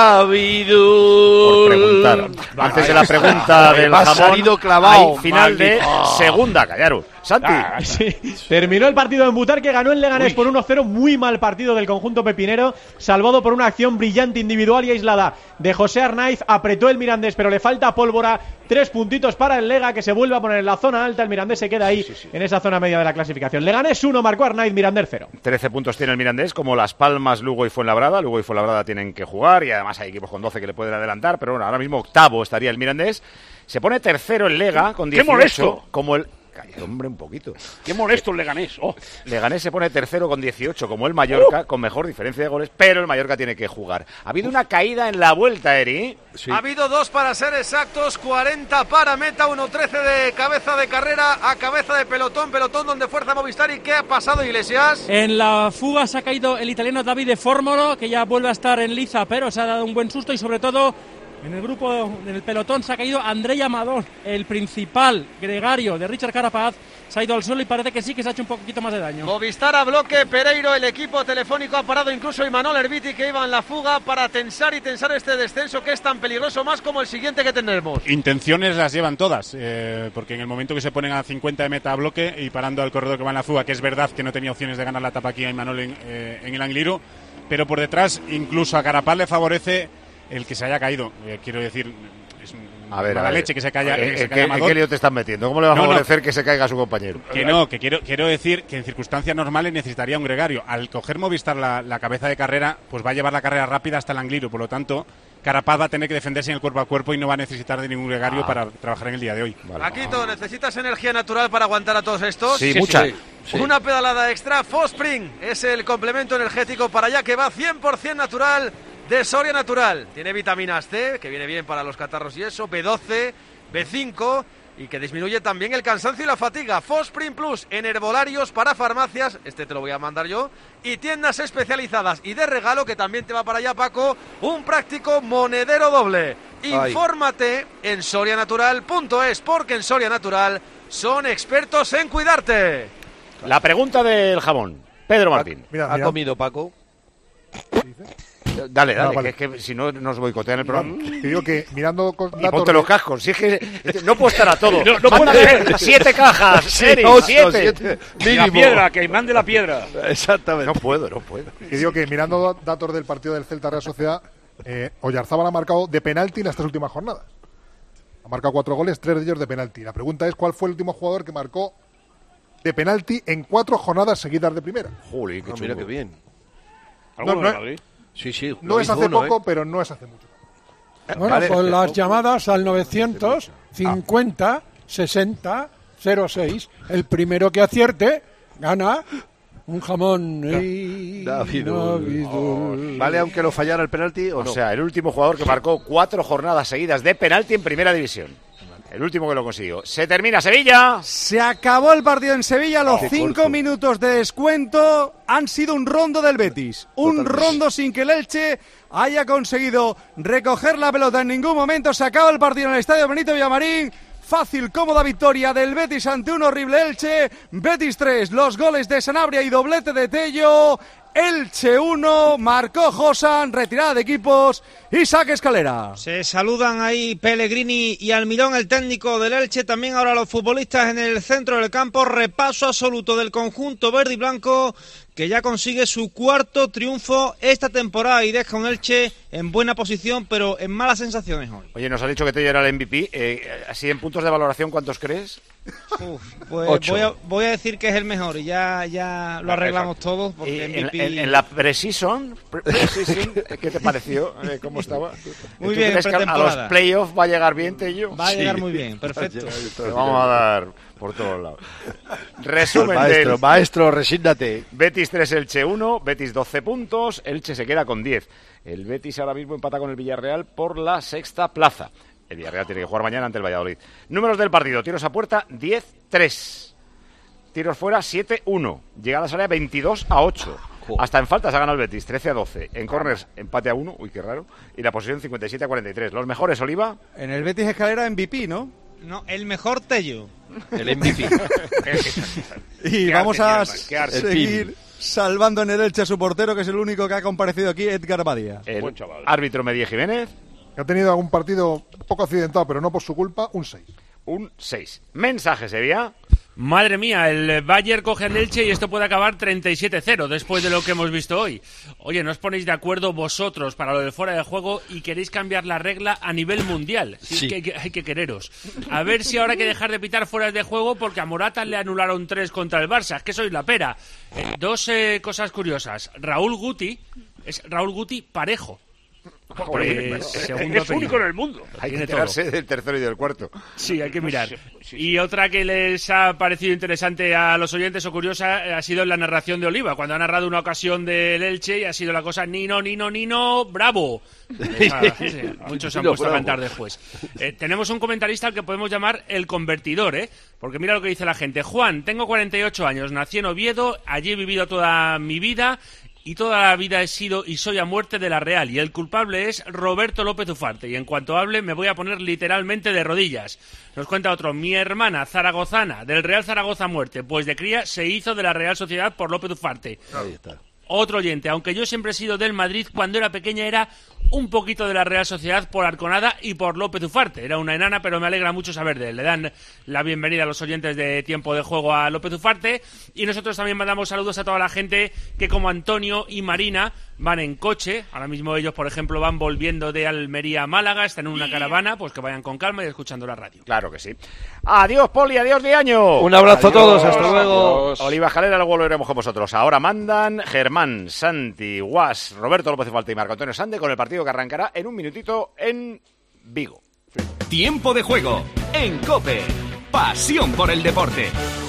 Navidul. Por preguntar. Antes de la pregunta del Me ha jamón, salido clavado. hay final de Maldito. segunda, Callaru. Santi. Ah, sí. Terminó el partido en Butar, que ganó el Leganés por uno cero. Muy mal partido del conjunto pepinero, salvado por una acción brillante, individual y aislada de José Arnaiz. Apretó el Mirandés, pero le falta pólvora. Tres puntitos para el Lega, que se vuelve a poner en la zona alta. El Mirandés se queda ahí, sí, sí. en esa zona media de la clasificación. Leganés uno, marcó Arnaiz, Mirandés cero. trece puntos tiene el Mirandés, como Las Palmas, Lugo y Fuenlabrada. Lugo y Fuenlabrada tienen que jugar y además hay equipos con doce que le pueden adelantar, pero bueno, ahora mismo octavo estaría el Mirandés. Se pone tercero el Lega con dieciocho. ¡Qué molesto! Como el... Calla, hombre, un poquito. Qué molesto el Leganés. Oh. Leganés se pone tercero con dieciocho, como el Mallorca, uh. con mejor diferencia de goles, pero el Mallorca tiene que jugar. Ha habido una caída en la vuelta, Eri. Sí. Ha habido dos para ser exactos, cuarenta para meta, uno trece de cabeza de carrera a cabeza de pelotón, pelotón donde fuerza Movistar. ¿Y qué ha pasado, Iglesias? En la fuga se ha caído el italiano Davide Formolo, que ya vuelve a estar en liza, pero se ha dado un buen susto y sobre todo... En el grupo, en el pelotón, se ha caído Andrei Amador, el principal gregario de Richard Carapaz. Se ha ido al suelo y parece que sí que se ha hecho un poquito más de daño. Movistar a bloque, Pereiro, el equipo telefónico ha parado incluso Imanol Herbiti, que iba en la fuga para tensar y tensar este descenso que es tan peligroso, más como el siguiente que tendremos. Intenciones las llevan todas, eh, porque en el momento que se ponen a cincuenta de meta a bloque y parando al corredor que va en la fuga, que es verdad que no tenía opciones de ganar la etapa aquí a Imanol en, eh, en el Angliru, pero por detrás incluso a Carapaz le favorece el que se haya caído. Eh, quiero decir, es a ver, mala a ver. leche que se caiga. ¿En, que se en, caiga qué, ¿En qué lío te estás metiendo? ¿Cómo le va a no, favorecer no. que se caiga su compañero? Que no, que quiero, quiero decir que en circunstancias normales necesitaría un gregario. Al coger Movistar la, la cabeza de carrera, pues va a llevar la carrera rápida hasta el Angliru. Por lo tanto, Carapaz va a tener que defenderse en el cuerpo a cuerpo y no va a necesitar de ningún gregario ah. para trabajar en el día de hoy. Vale. Paquito, ¿necesitas energía natural para aguantar a todos estos? Sí, sí mucha. Sí, sí. Una pedalada extra, Fospring, es el complemento energético para allá que va cien por ciento natural de Soria Natural. Tiene vitaminas C, que viene bien para los catarros y eso, B doce, B cinco... y que disminuye también el cansancio y la fatiga. Fosprin Plus en herbolarios, para farmacias, este te lo voy a mandar yo, y tiendas especializadas. Y de regalo, que también te va para allá, Paco, un práctico monedero doble. Ay. Infórmate en soria natural punto es, porque en Soria Natural son expertos en cuidarte. La pregunta del jamón, Pedro Martín. Mira, ¿ha mira. comido Paco? Dale, dale, ah, vale. que, es que si no nos boicotean el programa. Te digo que mirando con datos... Y ponte los cascos, si es que no puedo estar a todo. No, no puedo hacer siete cajas, sí, Eric, ocho, siete. siete. La piedra, que mande la piedra. Exactamente. No puedo, no puedo. Que digo que mirando datos del partido del Celta Real Sociedad, eh, Oyarzábal ha marcado de penalti en las tres últimas jornadas. Ha marcado cuatro goles, tres de ellos de penalti. La pregunta es, ¿cuál fue el último jugador que marcó de penalti en cuatro jornadas seguidas de primera? Juli, qué no, mira qué bien. No, no, Madrid? Sí, sí. No es hace uno, poco, ¿eh? pero no es hace mucho. Bueno, vale, pues las llamadas al novecientos cincuenta sesenta cero seis. El primero que acierte gana un jamón. David. Oh, ¿vale aunque lo fallara el penalti o, o no? O sea, el último jugador que marcó cuatro jornadas seguidas de penalti en primera división. El último que lo consiguió. Se termina Sevilla. Se acabó el partido en Sevilla. Los oh, cinco corto. minutos de descuento han sido un rondo del Betis. Un Totalmente. rondo sin que el Elche haya conseguido recoger la pelota en ningún momento. Se acaba el partido en el Estadio Benito Villamarín. Fácil, cómoda victoria del Betis ante un horrible Elche. Betis tres, los goles de Sanabria y doblete de Tello. Elche uno, marcó Josan, retirada de equipos y saque Escalera. Se saludan ahí Pellegrini y Almirón, el técnico del Elche, también ahora los futbolistas en el centro del campo. Repaso absoluto del conjunto verde y blanco, que ya consigue su cuarto triunfo esta temporada y deja un Elche en buena posición, pero en malas sensaciones hoy. Oye, nos ha dicho que Tello era el M V P. Eh, así en puntos de valoración, ¿cuántos crees? Uf, pues voy a, voy a decir que es el mejor y ya, ya lo arreglamos todos. Porque M V P... en, en, en la pre-season, pre-season, ¿qué te pareció? Eh, ¿Cómo estaba? Muy bien, crees que a los playoffs va a llegar bien, Tello? Va a llegar sí. muy bien, perfecto. Te vamos a dar por todos lados. Resumen maestro, del... maestro, resígnate. Betis tres, Elche uno, Betis doce puntos, Elche se queda con diez. El Betis ahora mismo empata con el Villarreal por la sexta plaza. El Villarreal tiene que jugar mañana ante el Valladolid. Números del partido: tiros a puerta diez tres, tiros fuera siete uno, llegadas a área veintidós a ocho. Hasta en faltas ha ganado el Betis trece a doce, en corners empate a uno, uy qué raro, y la posición cincuenta y siete a cuarenta y tres. Los mejores, Oliva. En el Betis Escalera M V P, ¿no? No, el mejor Tello. El M V P. Y vamos a seguir salvando en el Elche a su portero, que es el único que ha comparecido aquí, Edgar Badía. El Buen chaval. Árbitro Medía Jiménez. Ha tenido algún partido poco accidentado, pero no por su culpa, un seis. Un seis. Mensaje, Sevilla. Madre mía, el Bayern coge al Elche y esto puede acabar treinta y siete cero después de lo que hemos visto hoy. Oye, ¿no os ponéis de acuerdo vosotros para lo de fuera de juego y queréis cambiar la regla a nivel mundial? Sí, sí. Es que hay, que hay que quereros. A ver si ahora hay que dejar de pitar fuera de juego porque a Morata le anularon tres contra el Barça. Es que sois la pera. Eh, dos eh, cosas curiosas. Raúl Guti es Raúl Guti parejo. Joder, es, es único en el mundo. Hay que enterarse del tercero y del cuarto. Sí, hay que mirar. Sí, sí. Y otra que les ha parecido interesante a los oyentes o curiosa ha sido la narración de Oliva, cuando ha narrado una ocasión del Elche y ha sido la cosa Nino, Nino, Nino, bravo. Ah, sí, muchos se han puesto a cantar después. Eh, tenemos un comentarista al que podemos llamar el convertidor, ¿eh? Porque mira lo que dice la gente. Juan, tengo cuarenta y ocho años, nací en Oviedo, allí he vivido toda mi vida y toda la vida he sido y soy a muerte de la Real, y el culpable es Roberto López Ufarte, y en cuanto hable me voy a poner literalmente de rodillas. Nos cuenta otro, mi hermana zaragozana, del Real Zaragoza a muerte, pues de cría se hizo de la Real Sociedad por López Ufarte. Ahí está. Otro oyente, aunque yo siempre he sido del Madrid, cuando era pequeña era un poquito de la Real Sociedad por Arconada y por López Ufarte. Era una enana, pero me alegra mucho saber de él. Le dan la bienvenida a los oyentes de Tiempo de Juego a López Ufarte. Y nosotros también mandamos saludos a toda la gente que, como Antonio y Marina, van en coche. Ahora mismo ellos, por ejemplo, van volviendo de Almería a Málaga, están en una caravana, pues que vayan con calma y escuchando la radio. Claro que sí. Adiós, Poli, adiós, Diaño. Un abrazo adiós, a todos, hasta luego. Adiós. Adiós. Oliva Jalera, luego lo iremos con vosotros. Ahora mandan Germán, Santi, Guas, Roberto López Falta y Marco Antonio Sande con el partido que arrancará en un minutito en Vigo. Tiempo de juego en COPE. Pasión por el deporte.